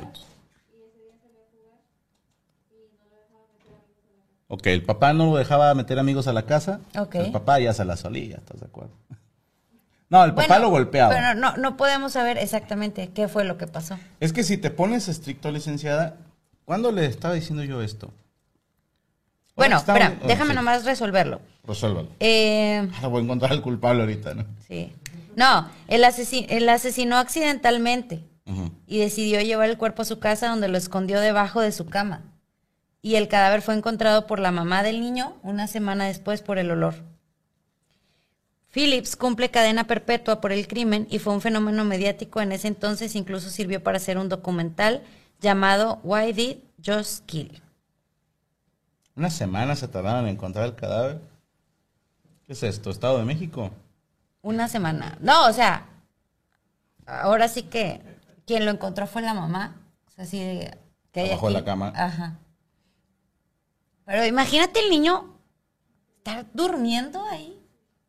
Ok, el papá no lo dejaba meter amigos a la casa.
Ok.
El papá ya se la solía, ¿estás de acuerdo? No, el papá lo golpeaba.
Pero no podemos saber exactamente qué fue lo que pasó.
Es que si te pones estricto, licenciada, ¿cuándo le estaba diciendo yo esto?
Bueno,
Ahora
espera, déjame nomás resolverlo.
Resuélvalo.
Eh,
Ahora voy a encontrar al culpable ahorita, ¿no?
sí. No, él asesinó accidentalmente
Ujú.
y decidió llevar el cuerpo a su casa, donde lo escondió debajo de su cama. Y el cadáver fue encontrado por la mamá del niño una semana después por el olor. Phillips cumple cadena perpetua por el crimen y fue un fenómeno mediático en ese entonces, incluso sirvió para hacer un documental llamado Why Did Josh Kill?
Una semana se tardaron en encontrar el cadáver. ¿Qué es esto? ¿Estado de México?
Una semana. No, o sea, ahora sí que quien lo encontró fue la mamá. O sea, sí, que hay
Abajo de
aquí.
la cama.
Ajá. Pero imagínate el niño estar durmiendo ahí.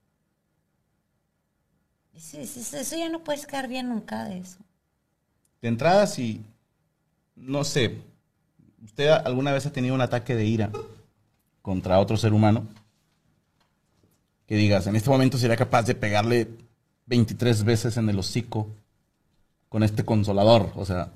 Eso ya no puedes quedar bien nunca de eso.
De entrada, si, no sé, ¿usted alguna vez ha tenido un ataque de ira contra otro ser humano? Que digas, en este momento sería capaz de pegarle 23 veces en el hocico con este consolador, o sea...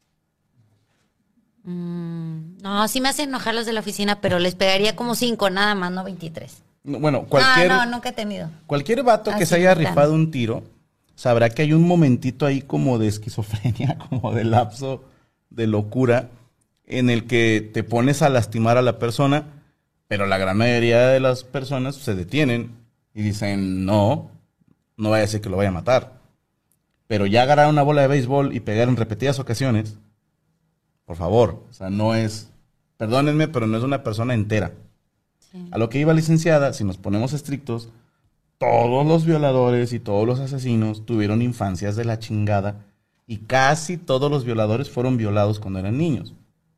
No, sí me hacen enojar los de la oficina, pero les pegaría como 5 nada más, no 23.
Bueno, cualquier...
No, nunca he tenido.
Cualquier vato que
Así
se haya
tan.
rifado un tiro sabrá que hay un momentito ahí como de esquizofrenia, como de lapso de locura, en el que te pones a lastimar a la persona, pero la gran mayoría de las personas se detienen y dicen, no vaya a ser que lo vaya a matar. Pero ya agarrar una bola de béisbol y pegar en repetidas ocasiones, por favor, o sea, no es, perdónenme, pero no es una persona entera.
Sí.
A lo que iba, licenciada, si nos ponemos estrictos, todos los violadores y todos los asesinos tuvieron infancias de la chingada y casi todos los violadores fueron violados cuando eran niños.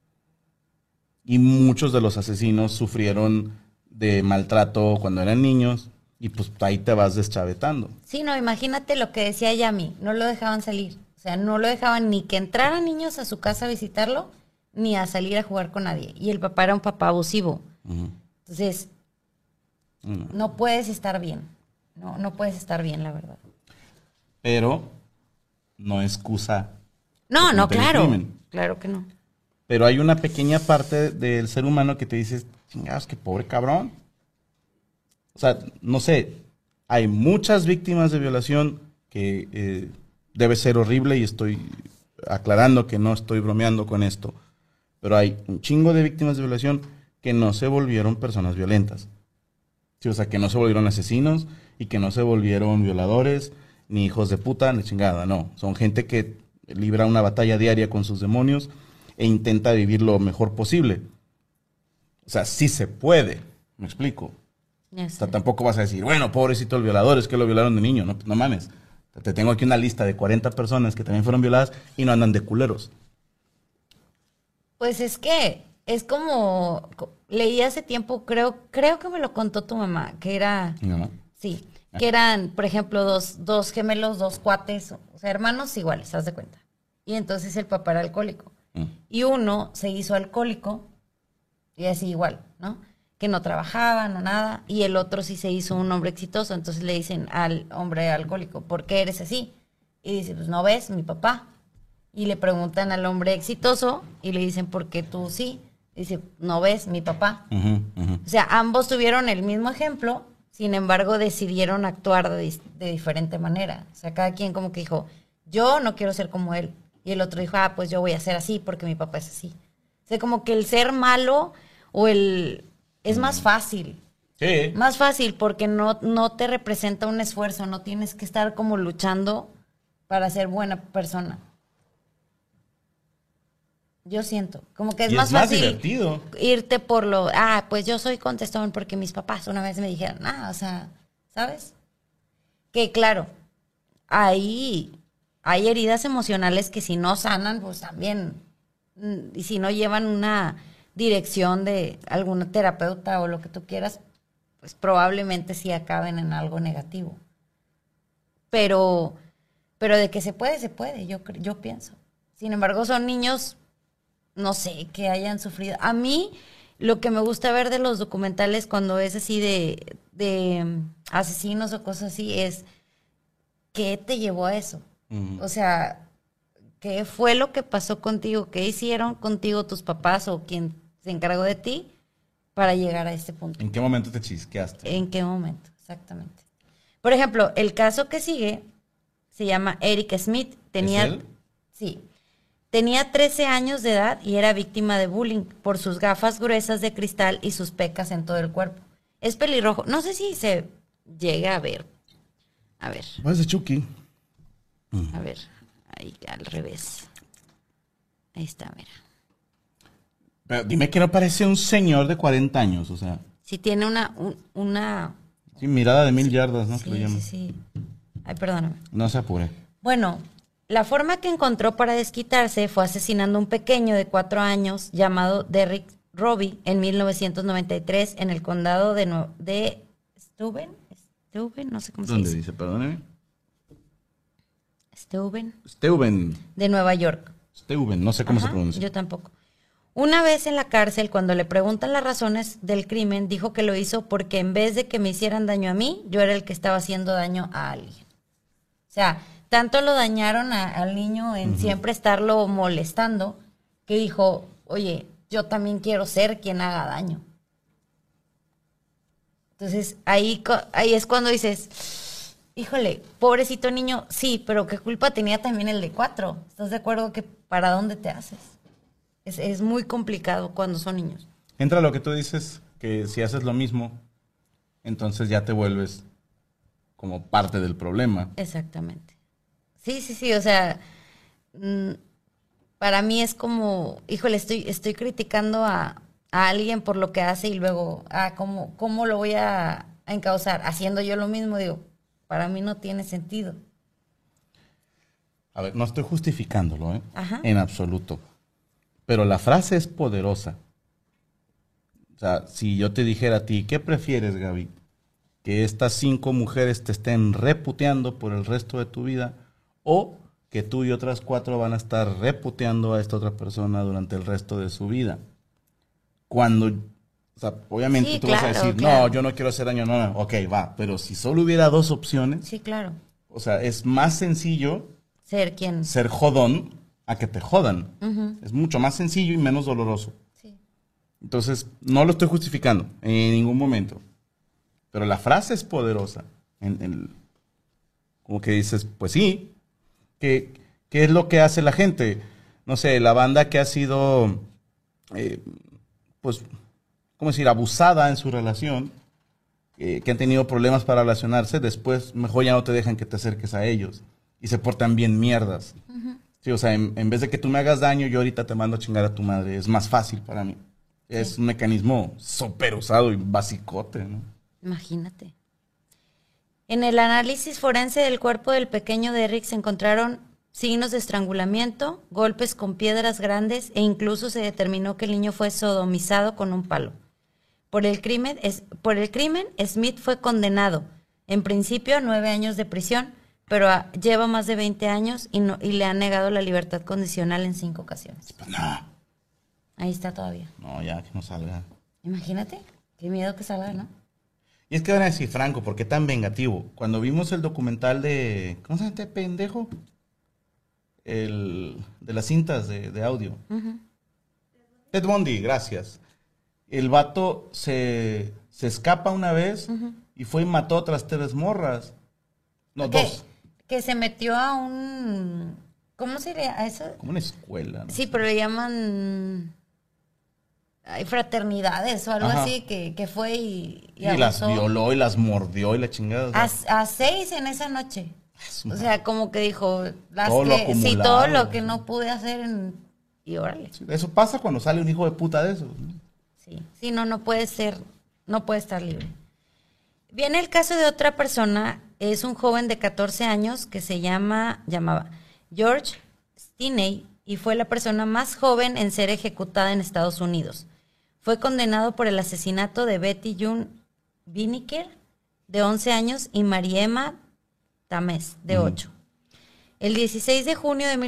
Y muchos de los asesinos sufrieron de maltrato cuando eran niños y pues ahí te vas deschavetando.
Sí, no, imagínate lo que decía Yami, no lo dejaban salir. O sea, no lo dejaban ni que entraran niños a su casa a visitarlo, ni a salir a jugar con nadie. Y el papá era un papá abusivo.
Ujú.
Entonces, no puedes estar bien. No puedes estar bien, la verdad.
Pero no excusa.
No,
cometer el
claro.
crimen.
Claro que no.
Pero hay una pequeña parte del ser humano que te dices, chingados, qué pobre cabrón. O sea, no sé, hay muchas víctimas de violación que debe ser horrible y estoy aclarando que no estoy bromeando con esto. Pero hay un chingo de víctimas de violación que no se volvieron personas violentas. Sí, o sea, que no se volvieron asesinos y que no se volvieron violadores, ni hijos de puta, ni chingada, no. Son gente que libra una batalla diaria con sus demonios e intenta vivir lo mejor posible. O sea, sí se puede, me explico.
Ya
O
sé.
sea, tampoco vas a decir, bueno, pobrecito el violador, es que lo violaron de niño. No, no mames. Te tengo aquí una lista de 40 personas que también fueron violadas y no andan de culeros.
Pues es que es como leí hace tiempo, creo que me lo contó tu mamá, que era,
¿No?
sí, que eran, por ejemplo, dos gemelos, dos cuates, o sea, hermanos iguales, haz de cuenta. Y entonces el papá era alcohólico. Y uno se hizo alcohólico y así igual, ¿no? que no trabajaban o nada, y el otro sí se hizo un hombre exitoso. Entonces le dicen al hombre alcohólico, ¿por qué eres así? Y dice, pues no ves, mi papá. Y le preguntan al hombre exitoso y le dicen, ¿por qué tú sí? Y dice, no ves, mi papá. O sea, ambos tuvieron el mismo ejemplo, sin embargo decidieron actuar de diferente manera. O sea, cada quien como que dijo, yo no quiero ser como él. Y el otro dijo, pues yo voy a ser así porque mi papá es así. O sea, como que el ser malo o el... es más fácil.
Sí.
Más fácil porque no te representa un esfuerzo, no tienes que estar como luchando para ser buena persona. Yo siento, como que es
Y
más
es más
fácil
divertido.
irte por lo, pues yo soy contestón porque mis papás una vez me dijeron, o sea, ¿sabes? Que claro, hay heridas emocionales que si no sanan, pues también, y si no llevan una dirección de alguna terapeuta o lo que tú quieras, pues probablemente sí acaben en algo negativo. Pero de que se puede, yo pienso. Sin embargo, son niños, no sé, que hayan sufrido. A mí, lo que me gusta ver de los documentales cuando es así de asesinos o cosas así, es ¿qué te llevó a eso? O sea, ¿qué fue lo que pasó contigo? ¿Qué hicieron contigo tus papás o quien se encargó de ti para llegar a este punto?
¿En qué momento te chisqueaste?
¿En qué momento? Exactamente. Por ejemplo, el caso que sigue se llama Eric Smith.
¿Es él?
Sí. Tenía 13 años de edad y era víctima de bullying por sus gafas gruesas de cristal y sus pecas en todo el cuerpo. Es pelirrojo. No sé si se llega a ver. A ver.
Pues de Chucky.
A ver. Ahí al revés. Ahí está, mira.
Pero dime que no parece un señor de 40 años, o sea.
Sí tiene una...
Sí, mirada de 1000 yardas, ¿no?
Sí,
Que lo llaman.
sí. Ay, perdóname.
No se apure.
Bueno, la forma que encontró para desquitarse fue asesinando a un pequeño de 4 años llamado Derrick Robbie en 1993 en el condado de Steuben, no sé cómo se
¿Dónde
dice.
dice? Perdóneme.
Steuben, de Nueva York.
Steuben, no sé cómo se
Ajá,
pronuncia.
yo tampoco. Una vez en la cárcel, cuando le preguntan las razones del crimen, dijo que lo hizo porque en vez de que me hicieran daño a mí, yo era el que estaba haciendo daño a alguien. O sea, tanto lo dañaron al niño en siempre estarlo molestando, que dijo, oye, yo también quiero ser quien haga daño. Entonces, ahí es cuando dices, híjole, pobrecito niño, sí, pero qué culpa tenía también el de 4. ¿Estás de acuerdo que para dónde te haces? Es muy complicado cuando son niños.
Entra lo que tú dices, que si haces lo mismo, entonces ya te vuelves como parte del problema.
Exactamente. Sí, o sea, para mí es como, híjole, estoy criticando a alguien por lo que hace y luego, ¿cómo lo voy a encauzar? Haciendo yo lo mismo, digo, para mí no tiene sentido.
A ver, no estoy justificándolo,
Ajá.
En absoluto. Pero la frase es poderosa. O sea, si yo te dijera a ti, ¿qué prefieres, Gaby? ¿Que estas 5 mujeres te estén reputeando por el resto de tu vida? ¿O que tú y otras 4 van a estar reputeando a esta otra persona durante el resto de su vida? Cuando, o sea, obviamente
Sí,
tú vas a
claro,
decir,
claro.
no, yo no quiero hacer daño, no, ok, va. Pero si solo hubiera 2 opciones,
Sí, claro.
o sea, es más sencillo
Ser quien.
ser jodón a que te jodan. Es mucho más sencillo y menos doloroso.
Sí.
Entonces, no lo estoy justificando en ningún momento. Pero la frase es poderosa. Como que dices, pues sí. ¿Qué es lo que hace la gente? No sé, la banda que ha sido, pues, ¿cómo decir? Abusada en su relación, que han tenido problemas para relacionarse, después mejor ya no te dejan que te acerques a ellos. Y se portan bien mierdas. Sí, o sea, en vez de que tú me hagas daño, yo ahorita te mando a chingar a tu madre. Es más fácil para mí. Es un mecanismo súper usado y basicote, ¿no?
Imagínate. En el análisis forense del cuerpo del pequeño Derrick se encontraron signos de estrangulamiento, golpes con piedras grandes e incluso se determinó que el niño fue sodomizado con un palo. Por el crimen, Smith fue condenado, en principio a 9 años de prisión, pero lleva más de 20 años y le han negado la libertad condicional en 5 ocasiones.
Pues no,
Ahí está todavía.
no, ya que no salga.
Imagínate, Qué miedo que salga, ¿no?
Y es que van a decir, Franco, ¿por qué tan vengativo? Cuando vimos el documental de... ¿Cómo se llama este pendejo? De las cintas de audio. Ted Bundy, gracias. El vato se escapa una vez y fue y mató a otras 3 morras. No, 2.
Que se metió a un... ¿Cómo se llama eso?
Como una escuela, ¿no?
Sí, pero le llaman... Hay fraternidades o algo
Ajá.
así que fue y
Y las
abusó.
violó y las mordió y la chingada. O sea,
A 6 en esa noche.
su
O
madre.
sea, como que dijo,
Todo lo
sí,
acumulado.
todo lo que no pude hacer y órale.
Eso pasa cuando sale un hijo de puta de esos, ¿no?
Sí, no puede ser, no puede estar libre. Viene el caso de otra persona, es un joven de 14 años que llamaba George Stinney y fue la persona más joven en ser ejecutada en Estados Unidos. Fue condenado por el asesinato de Betty June Winiker, de 11 años, y Mariema Tamés, de 8. El 16 de junio de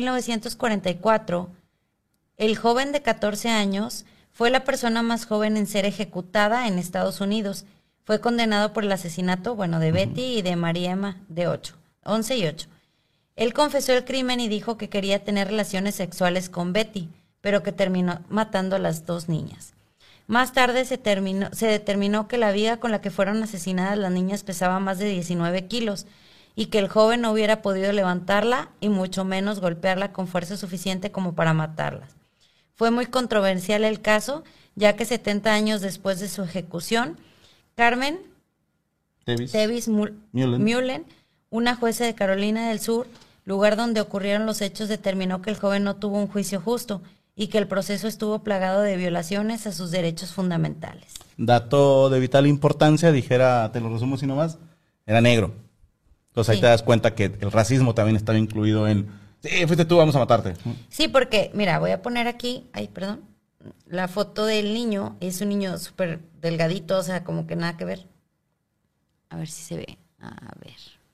1944, el joven de 14 años fue la persona más joven en ser ejecutada en Estados Unidos. Fue condenado por el asesinato, de Betty y de Mariema, de 11 y 8. Él confesó el crimen y dijo que quería tener relaciones sexuales con Betty, pero que terminó matando a las 2 niñas. Más tarde se determinó que la viga con la que fueron asesinadas las niñas pesaba más de 19 kilos y que el joven no hubiera podido levantarla y mucho menos golpearla con fuerza suficiente como para matarlas. Fue muy controversial el caso, ya que 70 años después de su ejecución, Carmen Tevis Mullen, una jueza de Carolina del Sur, lugar donde ocurrieron los hechos, determinó que el joven no tuvo un juicio justo y que el proceso estuvo plagado de violaciones a sus derechos fundamentales.
Dato de vital importancia, dijera, te lo resumo así nomás, era negro. Entonces ahí
Sí.
te das cuenta que el racismo también estaba incluido en, sí, fuiste tú, vamos a matarte.
Sí, porque, mira, voy a poner aquí, la foto del niño, es un niño súper delgadito, o sea, como que nada que ver. A ver si se ve, a ver.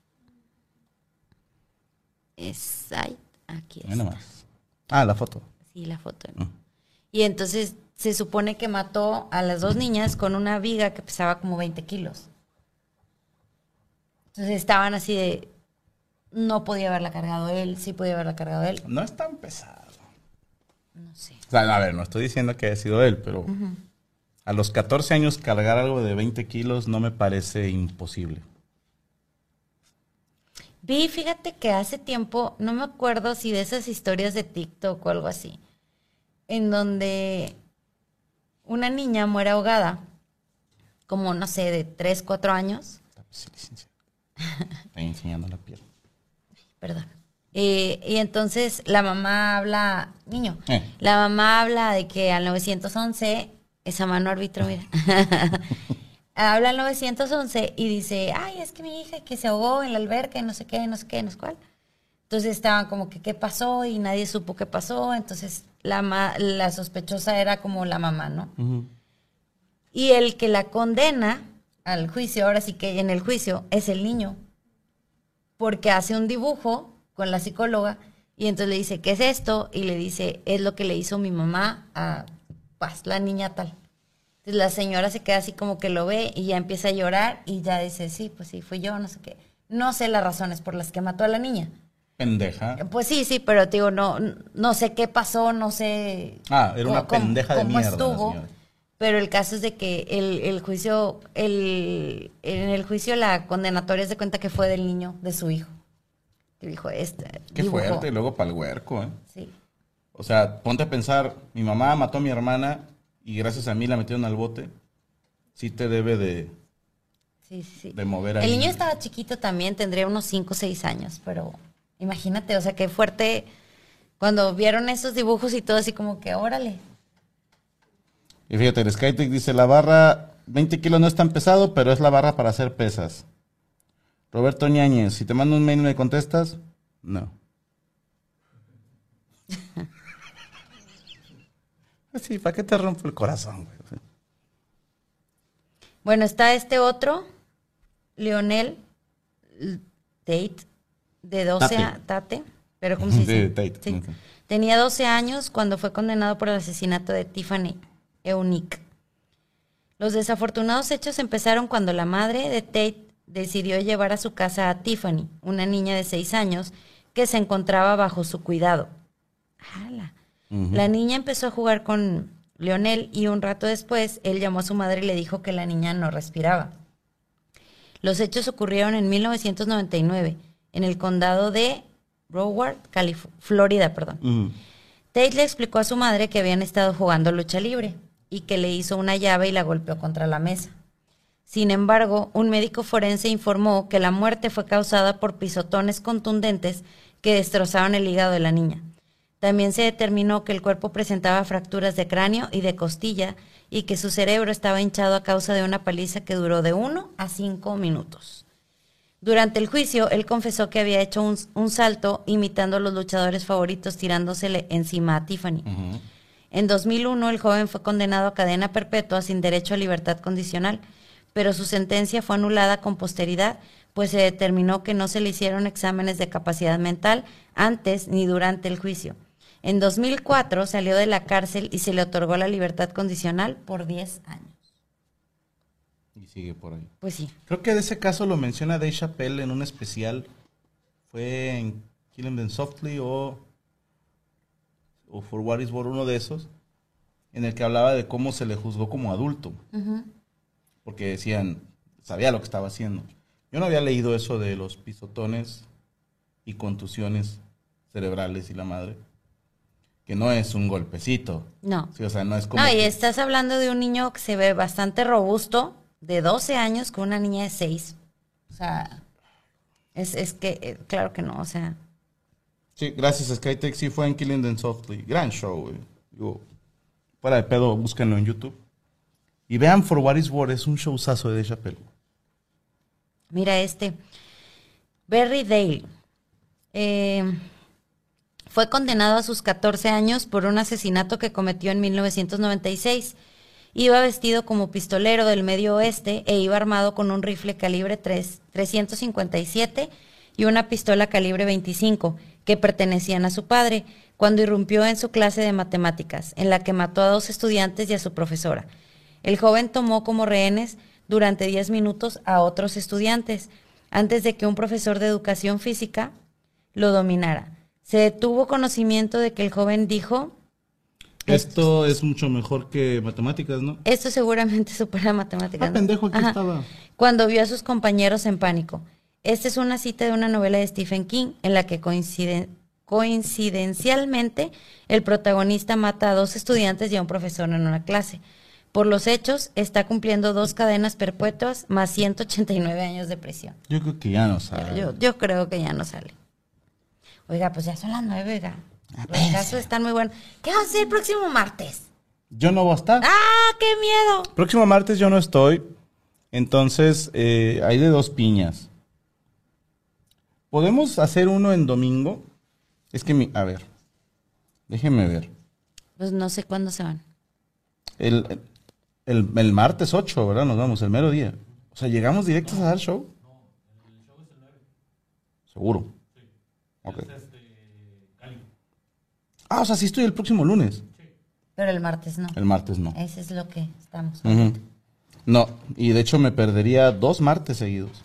Aquí
Ahí
está.
nomás. Ah, la foto.
Sí, la foto. ¿No? Y entonces se supone que mató a las 2 niñas con una viga que pesaba como 20 kilos. Entonces estaban así de, no podía haberla cargado él, sí podía haberla cargado él,
No es tan pesado.
no sé.
O sea, a ver, no estoy diciendo que haya sido él, pero a los 14 años cargar algo de 20 kilos no me parece imposible.
Vi, fíjate que hace tiempo, no me acuerdo si de esas historias de TikTok o algo así, en donde una niña muere ahogada, como no sé, de 3, 4 años,
Sí, licenciado. Estoy enseñando la piel.
perdón. Y entonces la mamá habla, la mamá habla de que al 911, esa mano árbitro, mira, habla al 911 y dice, ay, es que mi hija que se ahogó en la alberca y no sé qué, no sé qué, no sé cuál. Entonces estaban como que qué pasó y nadie supo qué pasó, entonces la sospechosa era como la mamá, ¿no? Y el que la condena al juicio, ahora sí que en el juicio, es el niño, porque hace un dibujo con la psicóloga y entonces le dice, ¿qué es esto? Y le dice, es lo que le hizo mi mamá a la niña tal. Entonces la señora se queda así como que lo ve y ya empieza a llorar y ya dice, sí, pues sí, fui yo, no sé qué. No sé las razones por las que mató a la niña.
Pendeja.
Pues sí, pero te digo, no sé qué pasó, no sé.
Ah, era una pendeja de
cómo
mierda la
estuvo.
señora.
Pero el caso es de que el juicio, en el juicio la condenatoria se cuenta que fue del niño, de su hijo. Que dijo,
Qué fuerte, y luego para el huerco, ¿eh?
Sí.
O sea, ponte a pensar, mi mamá mató a mi hermana y gracias a mí la metieron al bote. Sí te debe
Sí.
de mover ahí.
El niño estaba chiquito también, tendría unos 5 o 6 años, pero imagínate, o sea, qué fuerte cuando vieron esos dibujos y todo así como que, órale.
Y fíjate, el Skytech dice, la barra 20 kilos no es tan pesado, pero es la barra para hacer pesas. Roberto Ñañez, si te mando un mail y me contestas, no. Sí, ¿para qué te rompo el corazón, güey?
Bueno, está este otro, Lionel Tate, de 12 Tate, pero ¿cómo se dice?
Sí, Tate.
Sí. Tenía 12 años cuando fue condenado por el asesinato de Tiffany Eunice. Los desafortunados hechos empezaron cuando la madre de Tate decidió llevar a su casa a Tiffany, una niña de 6 años que se encontraba bajo su cuidado. ¡Hala! La niña empezó a jugar con Lionel y un rato después él llamó a su madre y le dijo que la niña no respiraba. Los hechos ocurrieron en 1999 en el condado de Broward, Florida. Tate le explicó a su madre que habían estado jugando lucha libre y que le hizo una llave y la golpeó contra la mesa. Sin embargo, un médico forense informó que la muerte fue causada por pisotones contundentes que destrozaron el hígado de la niña. También se determinó que el cuerpo presentaba fracturas de cráneo y de costilla y que su cerebro estaba hinchado a causa de una paliza que duró de 1 a 5 minutos. Durante el juicio, él confesó que había hecho un salto imitando a los luchadores favoritos tirándosele encima a Tiffany. En 2001, el joven fue condenado a cadena perpetua sin derecho a libertad condicional, pero su sentencia fue anulada con posteridad, pues se determinó que no se le hicieron exámenes de capacidad mental antes ni durante el juicio. En 2004 salió de la cárcel y se le otorgó la libertad condicional por 10 años.
Y sigue por ahí.
Pues sí.
Creo que de ese caso lo menciona Dave Chappelle en un especial. Fue en Killing Them Softly o For What Is Worth, uno de esos, en el que hablaba de cómo se le juzgó como adulto. Porque decían, sabía lo que estaba haciendo. Yo no había leído eso de los pisotones y contusiones cerebrales y la madre. Que no es un golpecito.
No.
Sí, o sea, no es como...
No, y estás hablando de un niño que se ve bastante robusto, de 12 años, con una niña de 6. O sea, es que, claro que no, o sea...
Sí, gracias a Skytech, sí fue en Killing Them Softly. Gran show, güey. Digo, fuera de pedo, búsquenlo en YouTube. Y vean For What Is Worth, es un showzazo de Dave Chappelle.
Mira Barry Dale. Fue condenado a sus 14 años por un asesinato que cometió en 1996. Iba vestido como pistolero del Medio Oeste e iba armado con un rifle calibre 357 y una pistola calibre 25 que pertenecían a su padre cuando irrumpió en su clase de matemáticas, en la que mató a 2 estudiantes y a su profesora. El joven tomó como rehenes durante 10 minutos a otros estudiantes antes de que un profesor de educación física lo dominara. Se tuvo conocimiento de que el joven dijo...
Esto es mucho mejor que matemáticas, ¿no?
Esto seguramente supera matemáticas.
Ah, pendejo, aquí estaba.
Cuando vio a sus compañeros en pánico. Esta es una cita de una novela de Stephen King en la que coincidencialmente el protagonista mata a 2 estudiantes y a un profesor en una clase. Por los hechos, está cumpliendo 2 cadenas perpetuas más 189 años de prisión.
Yo creo que ya no sale.
Yo creo que ya no sale. Oiga, pues ya son las 9, oiga. Los casos están muy buenos. ¿Qué va a hacer el próximo martes?
Yo no voy a estar.
¡Ah, qué miedo!
Próximo martes yo no estoy. Entonces, hay de 2 piñas. ¿Podemos hacer uno en domingo? Es que, a ver, déjenme ver.
Pues no sé cuándo se van.
El martes 8, ¿verdad? Nos vamos, el mero día. O sea, ¿llegamos directos a dar show?
No, el show es el 9.
¿Seguro?
Sí.
Ok.
Es Cali.
Ah, o sea, sí estoy el próximo lunes.
Sí.
Pero el martes no.
El martes no.
Ese es lo que estamos.
Ujú. No, y de hecho me perdería 2 martes seguidos.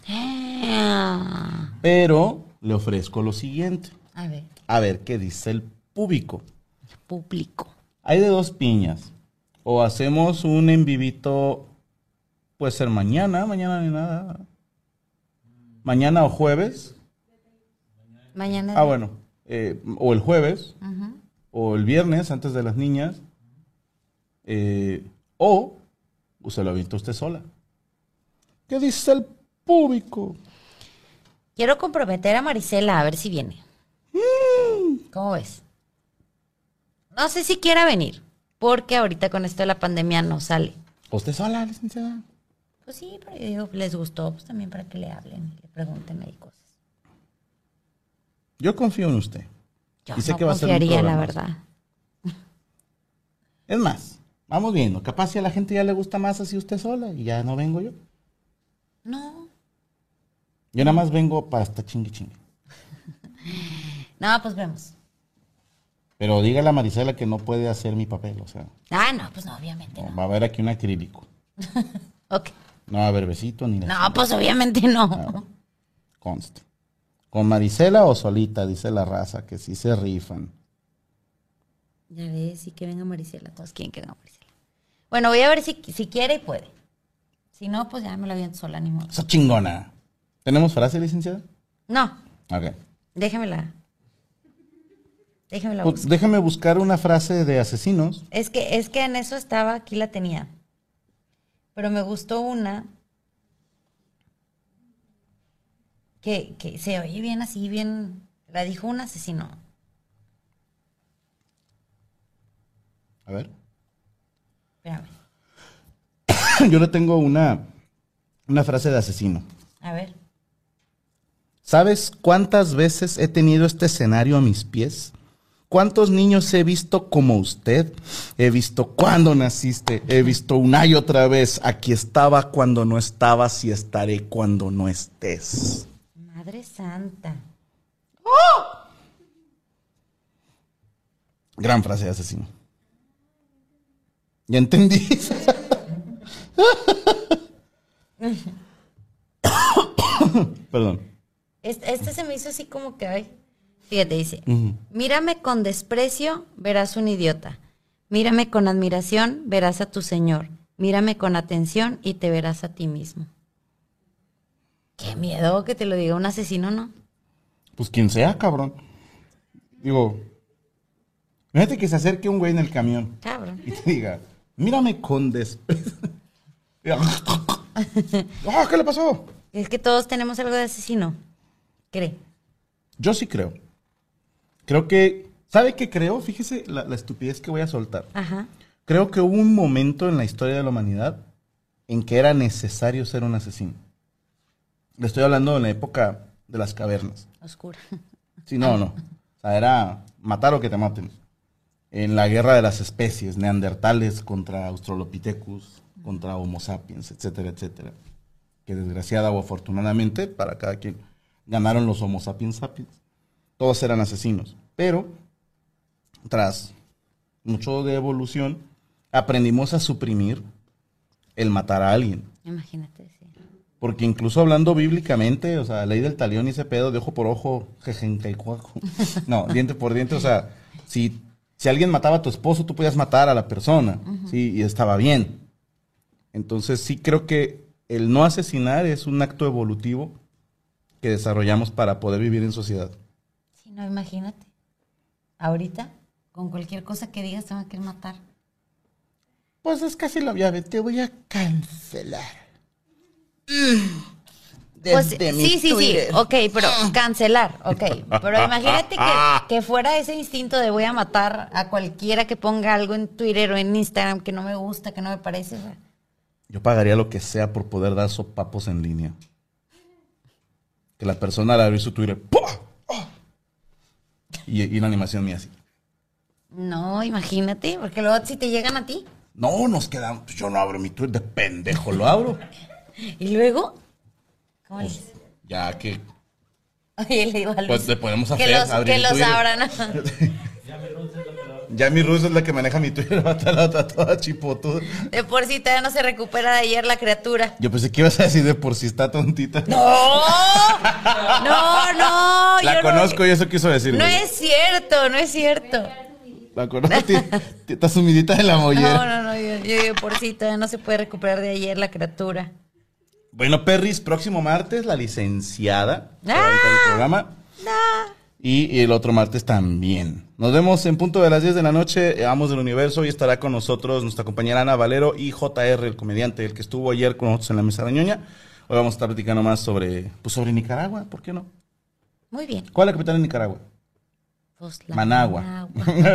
Pero le ofrezco lo siguiente.
A ver,
¿Qué dice el público?
público.
Hay de 2 piñas. O hacemos un en vivito, puede ser mañana ni nada. Mañana o jueves.
Mañana.
Ah, bueno. O el jueves.
Ujú.
O el viernes, antes de las niñas. O se lo avienta usted sola. ¿Qué dice el público?
Quiero comprometer a Marisela a ver si viene. ¿Cómo ves? No sé si quiera venir, porque ahorita con esto de la pandemia no sale.
¿Usted sola, licenciada?
Pues sí, pero yo digo, les gustó, pues también para que le hablen y le pregunten ahí cosas.
Yo confío en usted.
Yo
Y sé
no
que va a ser un
confiaría, la
programazo.
verdad.
Es más, vamos viendo. Capaz si a la gente ya le gusta más así usted sola y ya no vengo yo.
No.
Yo nada más vengo para estar chingue chingue.
No, pues vemos.
Pero dígale a Marisela que no puede hacer mi papel, o sea,
Ah, no, pues no, obviamente no.
va a haber aquí un acrílico.
Ok.
No va a haber besito ni nada.
No, pues obviamente no.
Ah, consta. ¿Con Marisela o solita? Dice la raza, que sí se rifan.
Ya ves, sí que venga Marisela. Todos quieren que venga Marisela. Bueno, voy a ver si quiere y puede. Si no, pues ya me la aviento sola, ni modo.
Esa chingona. ¿Tenemos frase, licenciada?
No,
Ok.
déjemela. Déjemela
Pues
buscar.
déjame buscar una frase de asesinos.
Es que en eso estaba, aquí la tenía. Pero me gustó una que se oye bien así, bien. La dijo un asesino.
A ver.
Espérame.
Yo le tengo una frase de asesino.
A ver.
¿Sabes cuántas veces he tenido este escenario a mis pies? ¿Cuántos niños he visto como usted? He visto cuando naciste, he visto una y otra vez. Aquí estaba cuando no estabas y estaré cuando no estés.
Madre Santa.
Gran frase de asesino. ¿Ya entendí? Perdón.
Este se me hizo así como que, ay. Fíjate, dice,
Ujú.
mírame con desprecio, verás un idiota. Mírame con admiración, verás a tu Señor. Mírame con atención y te verás a ti mismo. Qué miedo que te lo diga un asesino, ¿no?
Pues quien sea, cabrón. Digo, fíjate que se acerque un güey en el camión
Cabrón.
y te diga, mírame con desprecio. Ah, ¿qué le pasó?
Es que todos tenemos algo de asesino. Cree.
Yo sí creo. Creo que, ¿sabe qué creo? Fíjese la estupidez que voy a soltar.
Ajá.
Creo que hubo un momento en la historia de la humanidad en que era necesario ser un asesino. Le estoy hablando de la época de las cavernas.
Oscura.
Sí, no. O sea, era matar o que te maten. En la guerra de las especies, neandertales contra Australopithecus, contra Homo sapiens, etcétera, etcétera. Que desgraciada o afortunadamente, para cada quien, ganaron los Homo sapiens sapiens. Todos eran asesinos. Pero, tras mucho de evolución, aprendimos a suprimir el matar a alguien.
Imagínate, sí.
Porque incluso hablando bíblicamente, o sea, ley del talión y ese pedo de ojo por ojo, jejencaicuaco. No, diente por diente, o sea, si alguien mataba a tu esposo, tú podías matar a la persona, sí, y estaba bien. Entonces sí creo que el no asesinar es un acto evolutivo que desarrollamos para poder vivir en sociedad.
Sí, no, imagínate. Ahorita, con cualquier cosa que digas, te van a querer matar.
Pues es casi la llave, te voy a cancelar.
Pues,
Desde mi
sí,
Twitter.
ok, pero cancelar, ok. Pero imagínate que fuera ese instinto de voy a matar a cualquiera que ponga algo en Twitter o en Instagram que no me gusta, que no me parece. O sea,
Yo pagaría lo que sea por poder dar sopapos en línea. Que la persona al abrir su Twitter, ¡pua! ¡Ah! Y una animación mía así.
no, imagínate, porque luego si te llegan a ti.
No, nos quedamos. Yo no abro mi Twitter, de pendejo lo abro.
Y luego, ¿cómo le
Pues,
dices?
ya que
Oye, le digo a Luis,
pues le podemos
que
hacer
los,
abrir
que
el
los
Twitter.
abran.
Ya mi Ruth es la que maneja mi Twitter, mata la otra toda chipotuda.
De por sí todavía no se recupera de ayer la criatura.
Yo pensé que ibas a decir de por si está tontita.
¡No! No,
La
yo
conozco
no,
y eso quiso decir.
no
güey.
es cierto, no es cierto.
La conozco, está sumidita de la mollera.
No, yo de por sí todavía no se puede recuperar de ayer la criatura.
Bueno, Perris, próximo martes la licenciada se va a
¡Ah!
aventar el programa. Y el otro martes también. Nos vemos en punto de las 10 de la noche. Amos del Universo. Y estará con nosotros nuestra compañera Ana Valero y JR, el comediante, el que estuvo ayer con nosotros en la mesa de ñoña. Hoy vamos a estar platicando más sobre Nicaragua. ¿Por qué no?
Muy bien.
¿Cuál es la capital de Nicaragua?
Pues la
Managua.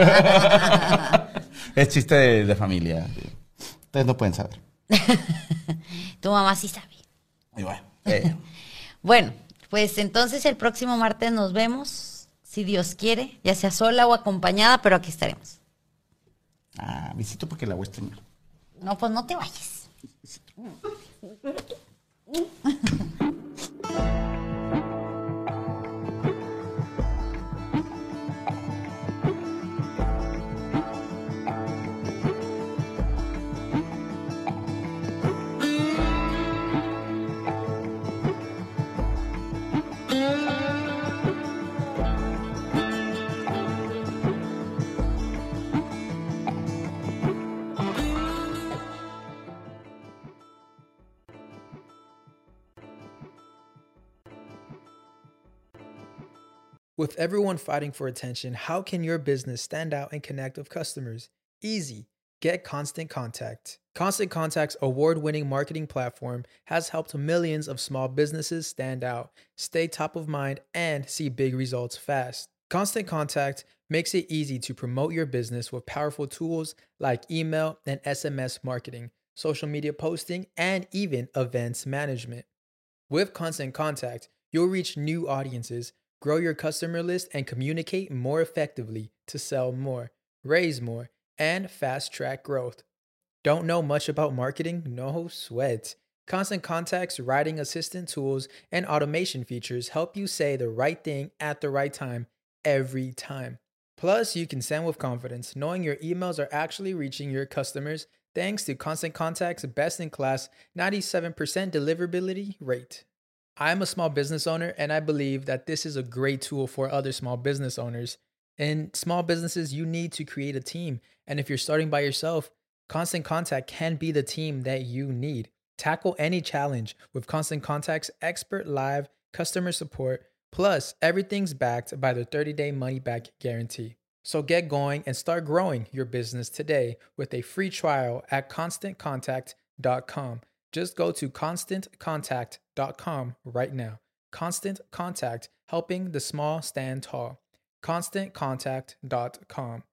Es chiste de familia. Ustedes no pueden saber.
Tu mamá sí sabe.
Y bueno,
Bueno, pues entonces el próximo martes nos vemos, si Dios quiere, ya sea sola o acompañada, pero aquí estaremos.
visito porque la voy a extrañar.
No, pues no te vayas.
With everyone fighting for attention, how can your business stand out and connect with customers? Easy. Get Constant Contact. Constant Contact's award-winning marketing platform has helped millions of small businesses stand out, stay top of mind, and see big results fast. Constant Contact makes it easy to promote your business with powerful tools like email and SMS marketing, social media posting, and even events management. With Constant Contact, you'll reach new audiences, grow your customer list, and communicate more effectively to sell more, raise more, and fast track growth. Don't know much about marketing? No sweat. Constant Contact's writing assistant tools and automation features help you say the right thing at the right time every time. Plus, you can send with confidence, knowing your emails are actually reaching your customers thanks to Constant Contact's best-in-class 97% deliverability rate. I'm a small business owner, and I believe that this is a great tool for other small business owners. In small businesses, you need to create a team, and if you're starting by yourself, Constant Contact can be the team that you need. Tackle any challenge with Constant Contact's expert live customer support, plus everything's backed by the 30-day money-back guarantee. So get going and start growing your business today with a free trial at ConstantContact.com. Just go to ConstantContact.com right now. Constant Contact, helping the small stand tall. ConstantContact.com.